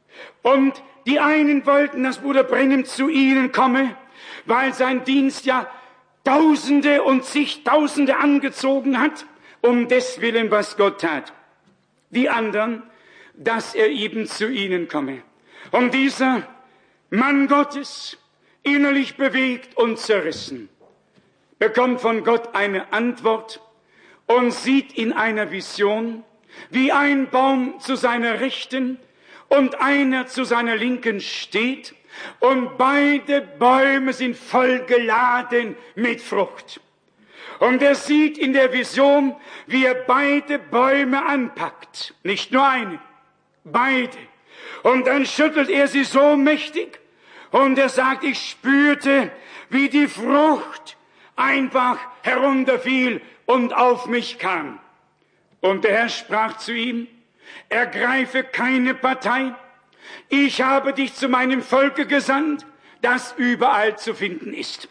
Und die einen wollten, dass Bruder Branham zu ihnen komme, weil sein Dienst ja Tausende und zigtausende angezogen hat, um deswillen, was Gott tat. Die anderen, dass er eben zu ihnen komme. Und dieser Mann Gottes, innerlich bewegt und zerrissen, bekommt von Gott eine Antwort und sieht in einer Vision, wie ein Baum zu seiner Rechten und einer zu seiner Linken steht, und beide Bäume sind voll geladen mit Frucht. Und er sieht in der Vision, wie er beide Bäume anpackt, nicht nur einen, beide. Und dann schüttelt er sie so mächtig, und er sagt, ich spürte, wie die Frucht einfach herunterfiel und auf mich kam. Und der Herr sprach zu ihm, ergreife keine Partei. Ich habe dich zu meinem Volke gesandt, das überall zu finden ist.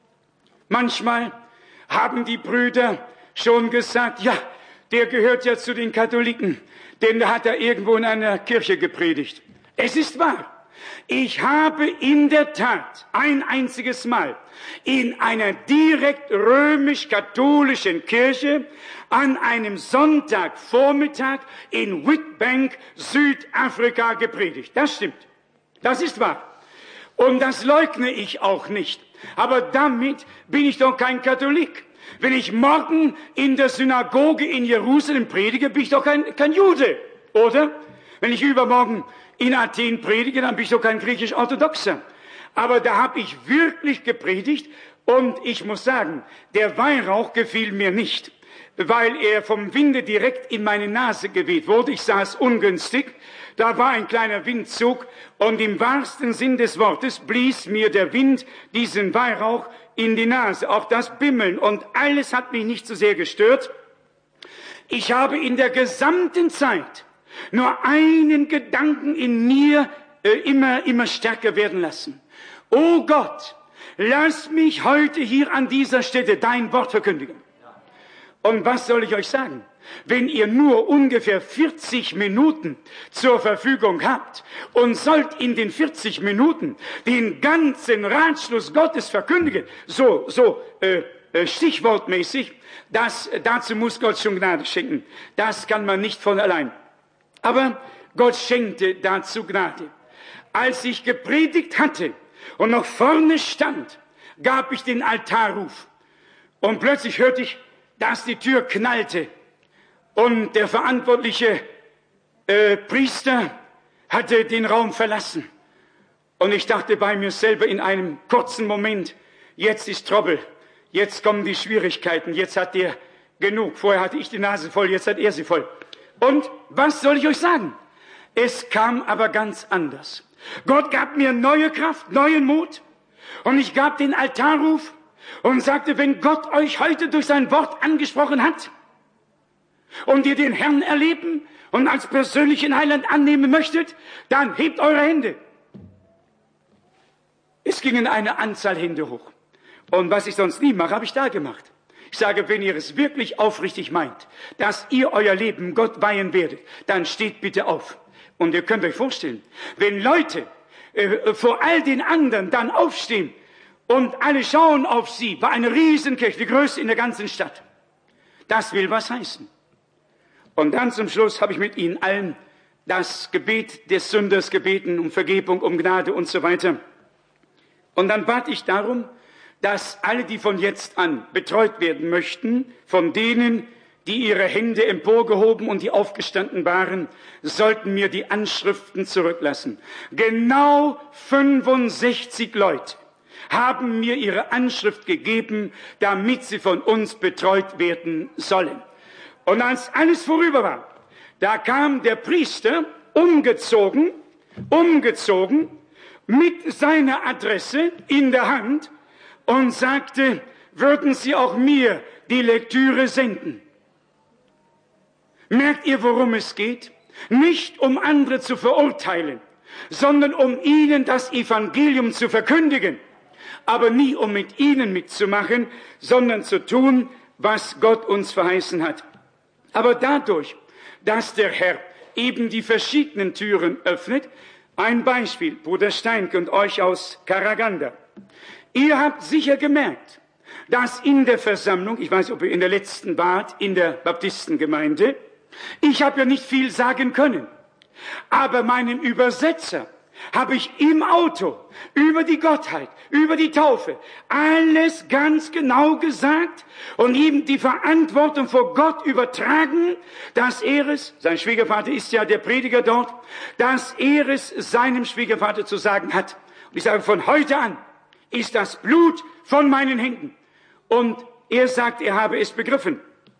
Manchmal haben die Brüder schon gesagt, ja, der gehört ja zu den Katholiken, denn da hat er irgendwo in einer Kirche gepredigt. Es ist wahr. Ich habe in der Tat ein einziges Mal in einer direkt römisch-katholischen Kirche an einem Sonntagvormittag in Witbank, Südafrika gepredigt. Das stimmt. Das ist wahr. Und das leugne ich auch nicht. Aber damit bin ich doch kein Katholik. Wenn ich morgen in der Synagoge in Jerusalem predige, bin ich doch kein, kein Jude, oder? Wenn ich übermorgen in Athen predige, dann bin ich doch kein griechisch-orthodoxer. Aber da habe ich wirklich gepredigt, und ich muss sagen, der Weihrauch gefiel mir nicht, weil er vom Winde direkt in meine Nase geweht wurde. Ich saß ungünstig, da war ein kleiner Windzug, und im wahrsten Sinn des Wortes blies mir der Wind diesen Weihrauch in die Nase. Auch das Bimmeln und alles hat mich nicht so sehr gestört. Ich habe in der gesamten Zeit nur einen Gedanken in mir äh, immer, immer stärker werden lassen. O Gott, lass mich heute hier an dieser Stätte dein Wort verkündigen. Und was soll ich euch sagen? Wenn ihr nur ungefähr vierzig Minuten zur Verfügung habt und sollt in den vierzig Minuten den ganzen Ratschluss Gottes verkündigen, so, so äh, äh, stichwortmäßig, das, dazu muss Gott schon Gnade schenken. Das kann man nicht von allein. Aber Gott schenkte dazu Gnade. Als ich gepredigt hatte und noch vorne stand, gab ich den Altarruf. Und plötzlich hörte ich, dass die Tür knallte. Und der verantwortliche äh, Priester hatte den Raum verlassen. Und ich dachte bei mir selber in einem kurzen Moment, jetzt ist Trouble, jetzt kommen die Schwierigkeiten, jetzt hat er genug. Vorher hatte ich die Nase voll, jetzt hat er sie voll. Und was soll ich euch sagen? Es kam aber ganz anders. Gott gab mir neue Kraft, neuen Mut. Und ich gab den Altarruf und sagte, wenn Gott euch heute durch sein Wort angesprochen hat und ihr den Herrn erleben und als persönlichen Heiland annehmen möchtet, dann hebt eure Hände. Es gingen eine Anzahl Hände hoch. Und was ich sonst nie mache, habe ich da gemacht. Ich sage, wenn ihr es wirklich aufrichtig meint, dass ihr euer Leben Gott weihen werdet, dann steht bitte auf. Und ihr könnt euch vorstellen, wenn Leute äh, vor all den anderen dann aufstehen und alle schauen auf sie, war eine Riesenkirche, die größte in der ganzen Stadt. Das will was heißen. Und dann zum Schluss habe ich mit ihnen allen das Gebet des Sünders gebeten, um Vergebung, um Gnade und so weiter. Und dann bat ich darum, dass alle, die von jetzt an betreut werden möchten, von denen, die ihre Hände emporgehoben und die aufgestanden waren, sollten mir die Anschriften zurücklassen. Genau fünfundsechzig Leute haben mir ihre Anschrift gegeben, damit sie von uns betreut werden sollen. Und als alles vorüber war, da kam der Priester umgezogen, umgezogen, mit seiner Adresse in der Hand und sagte, würden Sie auch mir die Lektüre senden? Merkt ihr, worum es geht? Nicht um andere zu verurteilen, sondern um ihnen das Evangelium zu verkündigen. aber nie um mit ihnen mitzumachen, sondern zu tun, was Gott uns verheißen hat. Aber dadurch, dass der Herr eben die verschiedenen Türen öffnet, ein Beispiel, Bruder Steinke und euch aus Karaganda. Ihr habt sicher gemerkt, dass in der Versammlung, ich weiß nicht, ob ihr in der letzten wart, in der Baptistengemeinde, ich habe ja nicht viel sagen können, aber meinem Übersetzer habe ich im Auto über die Gottheit, über die Taufe, alles ganz genau gesagt und ihm die Verantwortung vor Gott übertragen, dass er es, sein Schwiegervater ist ja der Prediger dort, dass er es seinem Schwiegervater zu sagen hat. Und ich sage, von heute an ist das Blut von meinen Händen. Und er sagt, er habe es begriffen.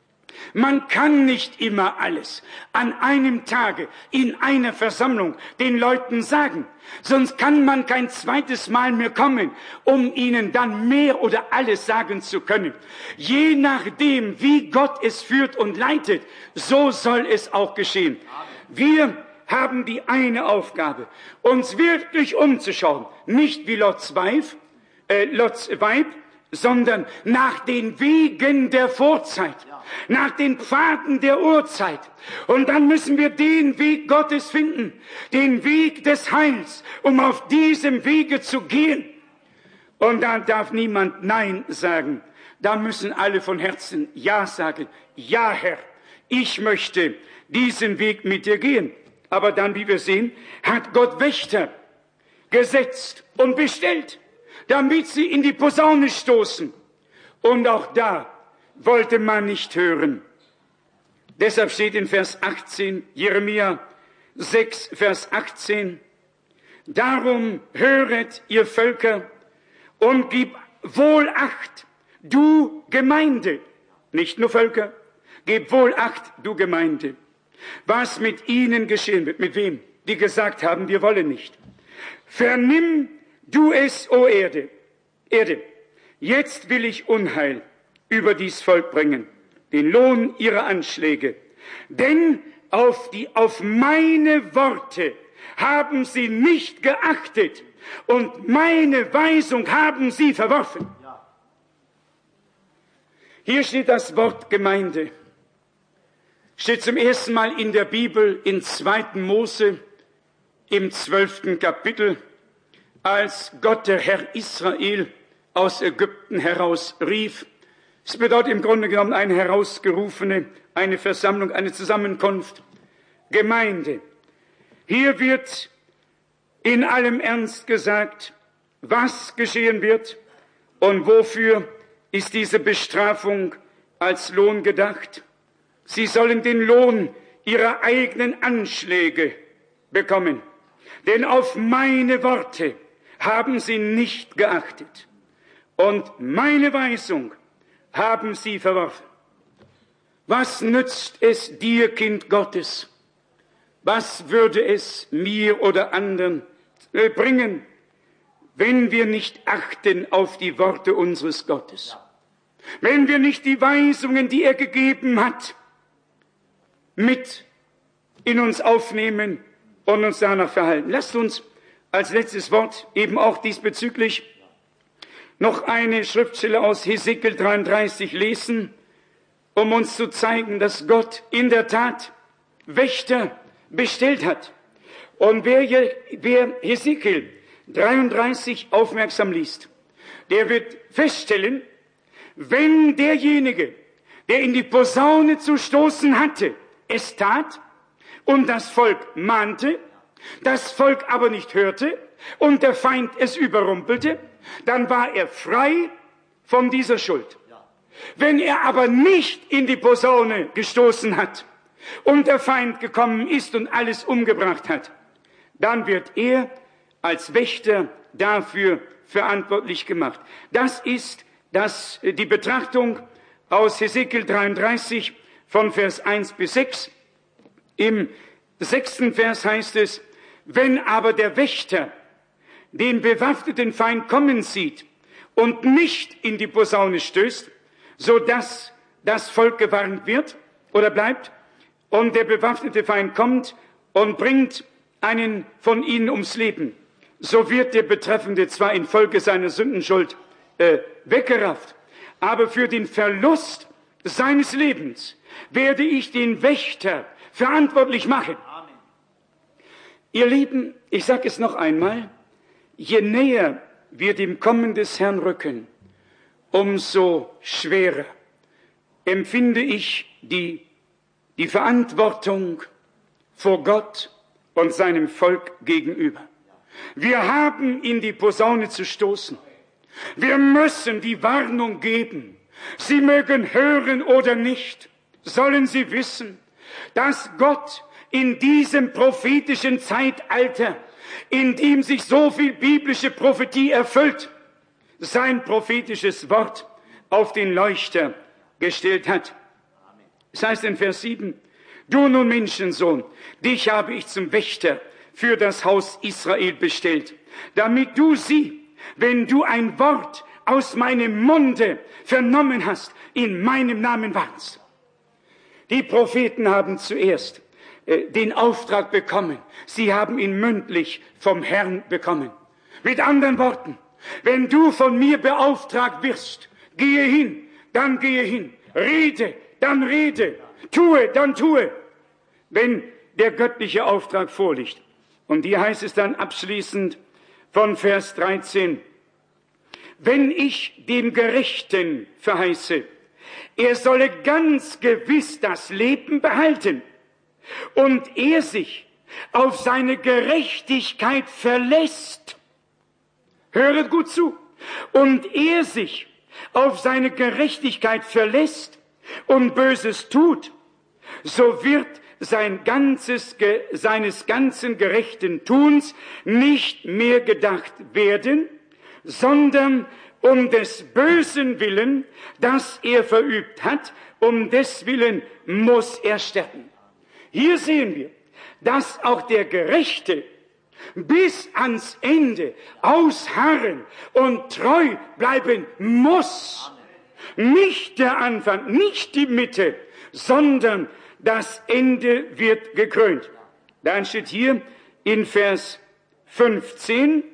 Man kann nicht immer alles an einem Tage in einer Versammlung den Leuten sagen, sonst kann man kein zweites Mal mehr kommen, um ihnen dann mehr oder alles sagen zu können. Je nachdem, wie Gott es führt und leitet, so soll es auch geschehen. Wir haben die eine Aufgabe, uns wirklich umzuschauen, nicht wie Lots Weib, äh, Lots Weib, sondern nach den Wegen der Vorzeit, nach den Pfaden der Urzeit. Und dann müssen wir den Weg Gottes finden, den Weg des Heils, um auf diesem Wege zu gehen. Und da darf niemand Nein sagen. Da müssen alle von Herzen Ja sagen. Ja, Herr, ich möchte diesen Weg mit dir gehen. Aber dann, wie wir sehen, hat Gott Wächter gesetzt und bestellt, damit sie in die Posaune stoßen. Und auch da wollte man nicht hören. Deshalb steht in Vers achtzehn, Jeremia sechs, Vers achtzehn, darum höret, ihr Völker, und gib wohl Acht, du Gemeinde, nicht nur Völker, gib wohl Acht, du Gemeinde, was mit ihnen geschehen wird. Mit wem? Die gesagt haben, wir wollen nicht. Vernimm du es, o Erde, Erde, jetzt will ich Unheil über dies Volk bringen, den Lohn ihrer Anschläge. Denn auf, die, auf meine Worte haben sie nicht geachtet und meine Weisung haben sie verworfen. Hier steht das Wort Gemeinde. Steht zum ersten Mal in der Bibel in zweiten Mose im zwölften Kapitel, als Gott, der Herr Israel, aus Ägypten herausrief. Es bedeutet im Grunde genommen eine herausgerufene, eine Versammlung, eine Zusammenkunft, Gemeinde. Hier wird in allem Ernst gesagt, was geschehen wird und wofür ist diese Bestrafung als Lohn gedacht. Sie sollen den Lohn ihrer eigenen Anschläge bekommen, denn auf meine Worte haben sie nicht geachtet und meine Weisung haben sie verworfen. Was nützt es dir, Kind Gottes? Was würde es mir oder anderen bringen, wenn wir nicht achten auf die Worte unseres Gottes? Wenn wir nicht die Weisungen, die er gegeben hat, mit in uns aufnehmen und uns danach verhalten. Lasst uns als letztes Wort eben auch diesbezüglich noch eine Schriftstelle aus Hesekiel dreiunddreißig lesen, um uns zu zeigen, dass Gott in der Tat Wächter bestellt hat. Und wer, hier, wer Hesekiel dreiunddreißig aufmerksam liest, der wird feststellen, wenn derjenige, der in die Posaune zu stoßen hatte, es tat und das Volk mahnte, das Volk aber nicht hörte und der Feind es überrumpelte, dann war er frei von dieser Schuld. Wenn er aber nicht in die Posaune gestoßen hat und der Feind gekommen ist und alles umgebracht hat, dann wird er als Wächter dafür verantwortlich gemacht. Das ist das, die Betrachtung aus Hesekiel dreiunddreißig von Vers eins bis sechs. Im sechsten Vers heißt es, wenn aber der Wächter den bewaffneten Feind kommen sieht und nicht in die Posaune stößt, so dass das Volk gewarnt wird oder bleibt, und der bewaffnete Feind kommt und bringt einen von ihnen ums Leben, so wird der Betreffende zwar infolge seiner Sündenschuld äh, weggerafft, aber für den Verlust seines Lebens werde ich den Wächter verantwortlich machen. Amen. Ihr Lieben, ich sage es noch einmal, je näher wir dem Kommen des Herrn rücken, umso schwerer empfinde ich die, die Verantwortung vor Gott und seinem Volk gegenüber. Wir haben in die Posaune zu stoßen. Wir müssen die Warnung geben. Sie mögen hören oder nicht, sollen sie wissen, dass Gott in diesem prophetischen Zeitalter, in dem sich so viel biblische Prophetie erfüllt, sein prophetisches Wort auf den Leuchter gestellt hat. Es heißt in Vers sieben, du nun Menschensohn, dich habe ich zum Wächter für das Haus Israel bestellt, damit du sie, wenn du ein Wort aus meinem Munde vernommen hast, in meinem Namen warnst. Die Propheten haben zuerst äh, den Auftrag bekommen. Sie haben ihn mündlich vom Herrn bekommen. Mit anderen Worten, wenn du von mir beauftragt wirst, gehe hin, dann gehe hin, rede, dann rede, tue, dann tue, wenn der göttliche Auftrag vorliegt. Und hier heißt es dann abschließend von Vers dreizehn, wenn ich dem Gerechten verheiße, er solle ganz gewiss das Leben behalten und er sich auf seine Gerechtigkeit verlässt, höret gut zu, und er sich auf seine Gerechtigkeit verlässt und Böses tut, so wird sein ganzes, seines ganzen gerechten Tuns nicht mehr gedacht werden, sondern um des Bösen willen, das er verübt hat, um des Willen muss er sterben. Hier sehen wir, dass auch der Gerechte bis ans Ende ausharren und treu bleiben muss. Nicht der Anfang, nicht die Mitte, sondern das Ende wird gekrönt. Dann steht hier in Vers fünfzehn,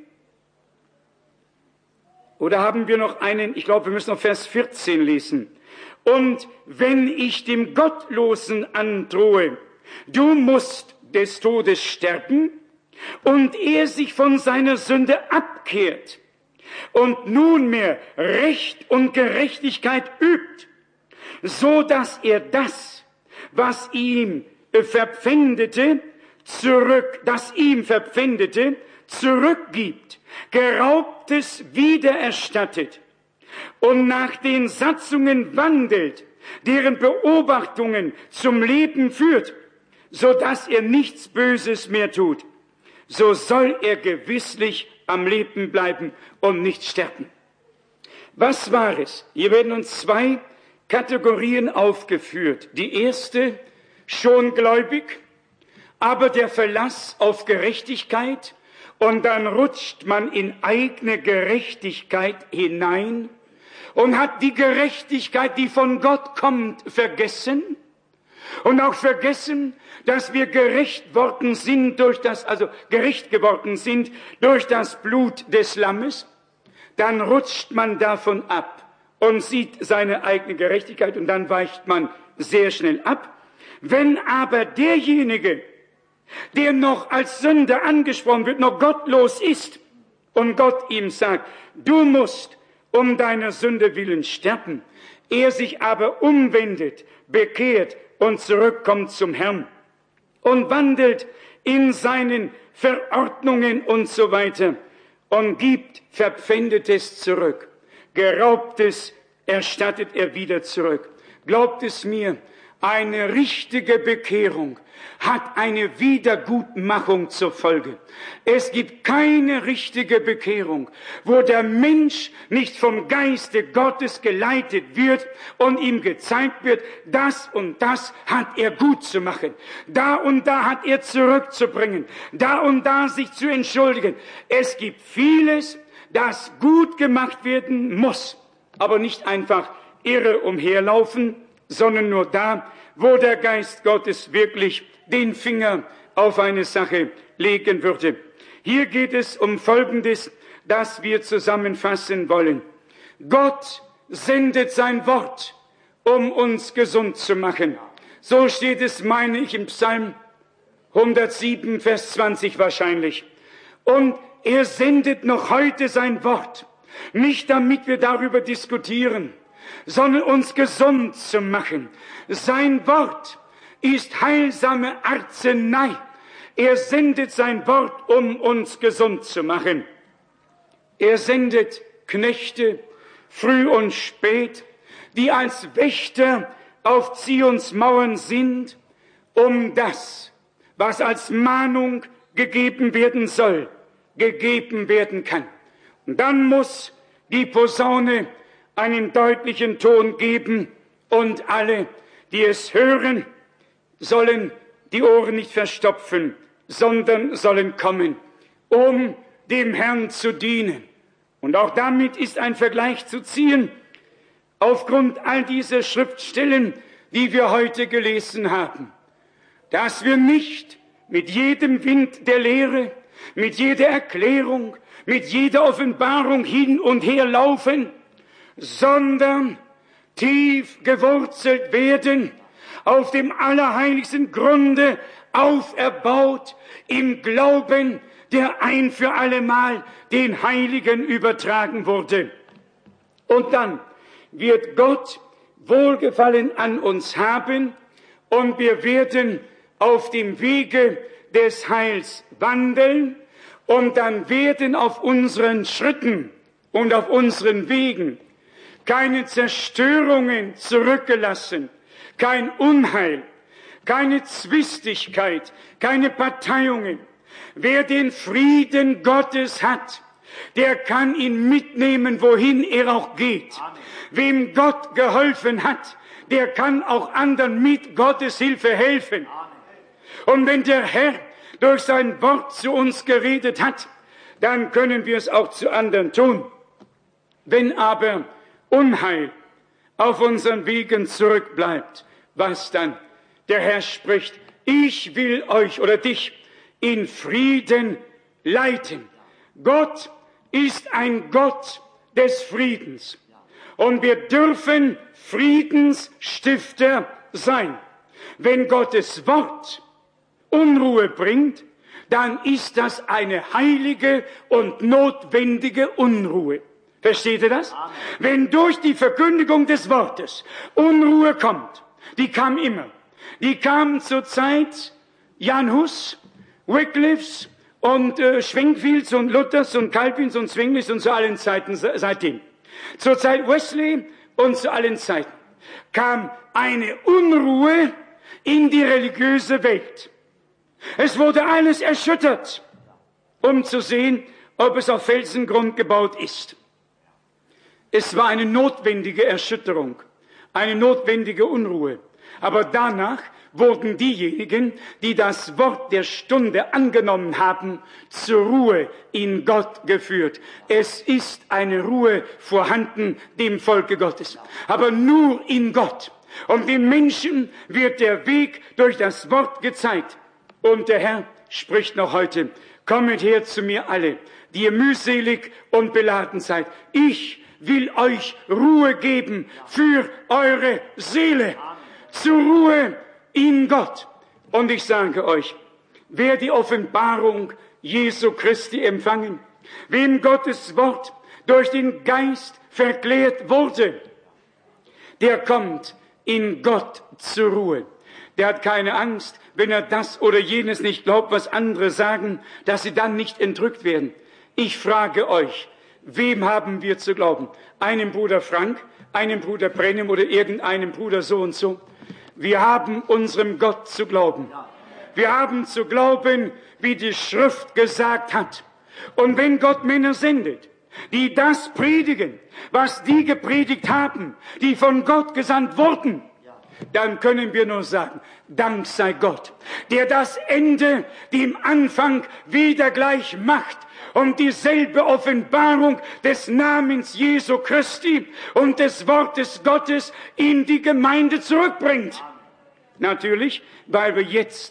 oder haben wir noch einen, ich glaube, wir müssen noch Vers vierzehn lesen. Und wenn ich dem Gottlosen androhe, du musst des Todes sterben, und er sich von seiner Sünde abkehrt und nunmehr Recht und Gerechtigkeit übt, so dass er das, was ihm verpfändete, zurück, das ihm verpfändete, zurückgibt, Geraubtes wiedererstattet und nach den Satzungen wandelt, deren Beobachtungen zum Leben führt, so dass er nichts Böses mehr tut, so soll er gewisslich am Leben bleiben und nicht sterben. Was war es? Hier werden uns zwei Kategorien aufgeführt. Die erste, schon gläubig, aber der Verlass auf Gerechtigkeit, und dann rutscht man in eigene Gerechtigkeit hinein und hat die Gerechtigkeit, die von Gott kommt, vergessen. Und auch vergessen, dass wir gerecht worden sind durch das, also gerecht geworden sind durch das Blut des Lammes, dann rutscht man davon ab und sieht seine eigene Gerechtigkeit und dann weicht man sehr schnell ab. Wenn aber derjenige, der noch als Sünder angesprochen wird, noch gottlos ist und Gott ihm sagt, du musst um deiner Sünde willen sterben, er sich aber umwendet, bekehrt und zurückkommt zum Herrn und wandelt in seinen Verordnungen und so weiter und gibt Verpfändetes zurück. Geraubtes erstattet er wieder zurück. Glaubt es mir, eine richtige Bekehrung hat eine Wiedergutmachung zur Folge. Es gibt keine richtige Bekehrung, wo der Mensch nicht vom Geiste Gottes geleitet wird und ihm gezeigt wird, das und das hat er gut zu machen, da und da hat er zurückzubringen, da und da sich zu entschuldigen. Es gibt vieles, das gut gemacht werden muss, aber nicht einfach irre umherlaufen, sondern nur da, wo der Geist Gottes wirklich den Finger auf eine Sache legen würde. Hier geht es um Folgendes, das wir zusammenfassen wollen. Gott sendet sein Wort, um uns gesund zu machen. So steht es, meine ich, im Psalm hundertsieben, Vers zwanzig wahrscheinlich. Und er sendet noch heute sein Wort, nicht damit wir darüber diskutieren, sondern uns gesund zu machen. Sein Wort ist heilsame Arznei. Er sendet sein Wort, um uns gesund zu machen. Er sendet Knechte, früh und spät, die als Wächter auf Zions Mauern sind, um das, was als Mahnung gegeben werden soll, gegeben werden kann. Und dann muss die Posaune einen deutlichen Ton geben und alle, die es hören, sollen die Ohren nicht verstopfen, sondern sollen kommen, um dem Herrn zu dienen. Und auch damit ist ein Vergleich zu ziehen, aufgrund all dieser Schriftstellen, die wir heute gelesen haben, dass wir nicht mit jedem Wind der Lehre, mit jeder Erklärung, mit jeder Offenbarung hin und her laufen, sondern tief gewurzelt werden, auf dem allerheiligsten Grunde auferbaut, im Glauben, der ein für allemal den Heiligen übertragen wurde. Und dann wird Gott Wohlgefallen an uns haben und wir werden auf dem Wege des Heils wandeln und dann werden auf unseren Schritten und auf unseren Wegen keine Zerstörungen zurückgelassen, kein Unheil, keine Zwistigkeit, keine Parteiungen. Wer den Frieden Gottes hat, der kann ihn mitnehmen, wohin er auch geht. Amen. Wem Gott geholfen hat, der kann auch anderen mit Gottes Hilfe helfen. Amen. Und wenn der Herr durch sein Wort zu uns geredet hat, dann können wir es auch zu anderen tun. Wenn aber Unheil auf unseren Wegen zurückbleibt, was dann? Der Herr spricht, ich will euch oder dich in Frieden leiten. Gott ist ein Gott des Friedens. Und wir dürfen Friedensstifter sein. Wenn Gottes Wort Unruhe bringt, dann ist das eine heilige und notwendige Unruhe. Versteht ihr das? Amen. Wenn durch die Verkündigung des Wortes Unruhe kommt, die kam immer. Die kam zur Zeit Jan Hus, Wyclifs und äh, Schwenkfields und Luthers und Calvins und Zwinglis und zu allen Zeiten seitdem. Zur Zeit Wesley und zu allen Zeiten kam eine Unruhe in die religiöse Welt. Es wurde alles erschüttert, um zu sehen, ob es auf Felsengrund gebaut ist. Es war eine notwendige Erschütterung, eine notwendige Unruhe. Aber danach wurden diejenigen, die das Wort der Stunde angenommen haben, zur Ruhe in Gott geführt. Es ist eine Ruhe vorhanden dem Volke Gottes, aber nur in Gott. Und den Menschen wird der Weg durch das Wort gezeigt. Und der Herr spricht noch heute, kommet her zu mir alle, die ihr mühselig und beladen seid. Ich will euch Ruhe geben für eure Seele. Zur Ruhe in Gott. Und ich sage euch, wer die Offenbarung Jesu Christi empfangen, wem Gottes Wort durch den Geist verklärt wurde, der kommt in Gott zur Ruhe. Der hat keine Angst, wenn er das oder jenes nicht glaubt, was andere sagen, dass sie dann nicht entrückt werden. Ich frage euch, wem haben wir zu glauben? Einem Bruder Frank, einem Bruder Brennem oder irgendeinem Bruder so und so? Wir haben unserem Gott zu glauben. Wir haben zu glauben, wie die Schrift gesagt hat. Und wenn Gott Männer sendet, die das predigen, was die gepredigt haben, die von Gott gesandt wurden, dann können wir nur sagen, Dank sei Gott, der das Ende dem Anfang wieder gleich macht und dieselbe Offenbarung des Namens Jesu Christi und des Wortes Gottes in die Gemeinde zurückbringt. Natürlich, weil wir jetzt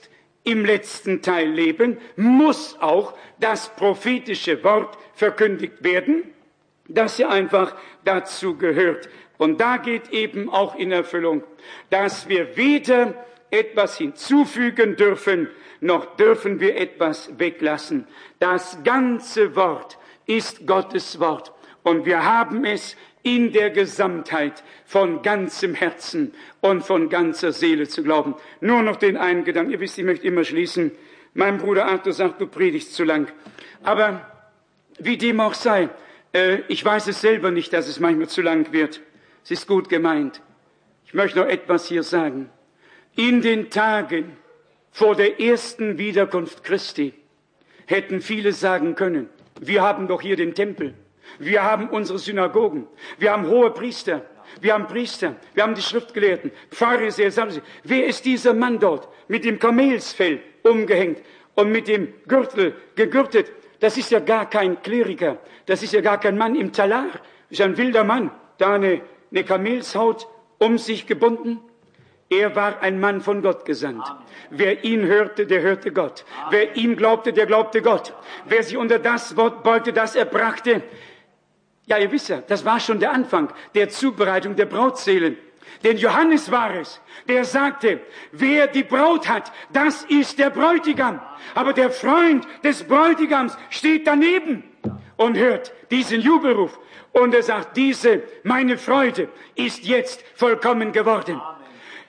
im letzten Teil leben, muss auch das prophetische Wort verkündigt werden, das ja einfach dazu gehört. Und da geht eben auch in Erfüllung, dass wir weder etwas hinzufügen dürfen, noch dürfen wir etwas weglassen. Das ganze Wort ist Gottes Wort. Und wir haben es in der Gesamtheit von ganzem Herzen und von ganzer Seele zu glauben. Nur noch den einen Gedanken. Ihr wisst, ich möchte immer schließen. Mein Bruder Arthur sagt, du predigst zu lang. Aber wie dem auch sei, äh, ich weiß es selber nicht, dass es manchmal zu lang wird. Es ist gut gemeint. Ich möchte noch etwas hier sagen. In den Tagen vor der ersten Wiederkunft Christi hätten viele sagen können, wir haben doch hier den Tempel, wir haben unsere Synagogen, wir haben hohe Priester, wir haben Priester, wir haben die Schriftgelehrten, Pharisäer, Sadduzier. Wer ist dieser Mann dort mit dem Kamelsfell umgehängt und mit dem Gürtel gegürtet? Das ist ja gar kein Kleriker, das ist ja gar kein Mann im Talar, das ist ein wilder Mann, da eine, eine Kamelshaut um sich gebunden. Er war ein Mann von Gott gesandt. Amen. Wer ihn hörte, der hörte Gott. Amen. Wer ihm glaubte, der glaubte Gott. Wer sich unter das Wort beugte, das er brachte. Ja, ihr wisst ja, das war schon der Anfang der Zubereitung der Brautseelen. Denn Johannes war es, der sagte, wer die Braut hat, das ist der Bräutigam. Aber der Freund des Bräutigams steht daneben und hört diesen Jubelruf. Und er sagt, diese, meine Freude, ist jetzt vollkommen geworden. Amen.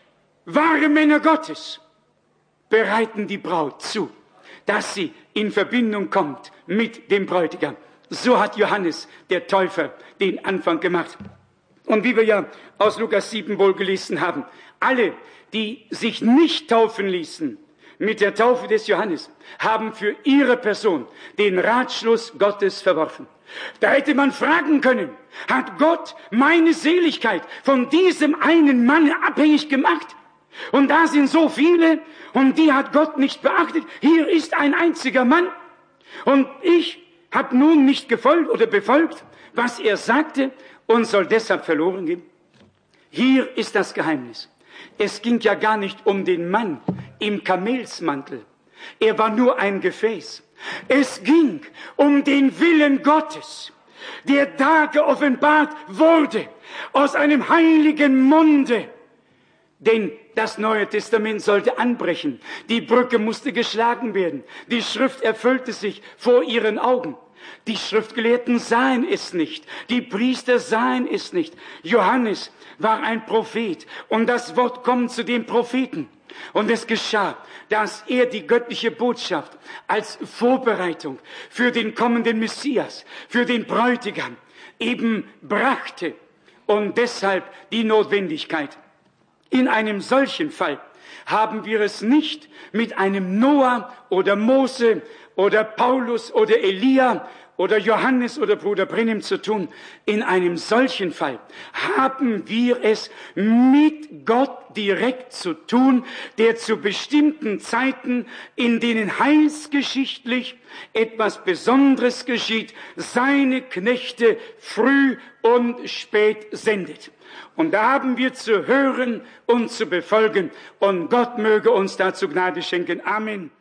Wahre Männer Gottes bereiten die Braut zu, dass sie in Verbindung kommt mit dem Bräutigam. So hat Johannes, der Täufer, den Anfang gemacht. Und wie wir ja aus Lukas sieben wohl gelesen haben, alle, die sich nicht taufen ließen mit der Taufe des Johannes, haben für ihre Person den Ratschluss Gottes verworfen. Da hätte man fragen können, hat Gott meine Seligkeit von diesem einen Mann abhängig gemacht? Und da sind so viele, und die hat Gott nicht beachtet. Hier ist ein einziger Mann. Und ich habe nun nicht gefolgt oder befolgt, was er sagte, und soll deshalb verloren gehen. Hier ist das Geheimnis. Es ging ja gar nicht um den Mann im Kamelsmantel. Er war nur ein Gefäß. Es ging um den Willen Gottes, der da geoffenbart wurde, aus einem heiligen Munde. Denn das Neue Testament sollte anbrechen. Die Brücke musste geschlagen werden. Die Schrift erfüllte sich vor ihren Augen. Die Schriftgelehrten sahen es nicht. Die Priester sahen es nicht. Johannes war ein Prophet. Und das Wort kommt zu den Propheten. Und es geschah, dass er die göttliche Botschaft als Vorbereitung für den kommenden Messias, für den Bräutigam eben brachte. Und deshalb die Notwendigkeit. In einem solchen Fall haben wir es nicht mit einem Noah oder Mose oder Paulus oder Elia oder Johannes oder Bruder Brennim zu tun. In einem solchen Fall haben wir es mit Gott direkt zu tun, der zu bestimmten Zeiten, in denen heilsgeschichtlich etwas Besonderes geschieht, seine Knechte früh und spät sendet. Und da haben wir zu hören und zu befolgen. Und Gott möge uns dazu Gnade schenken. Amen.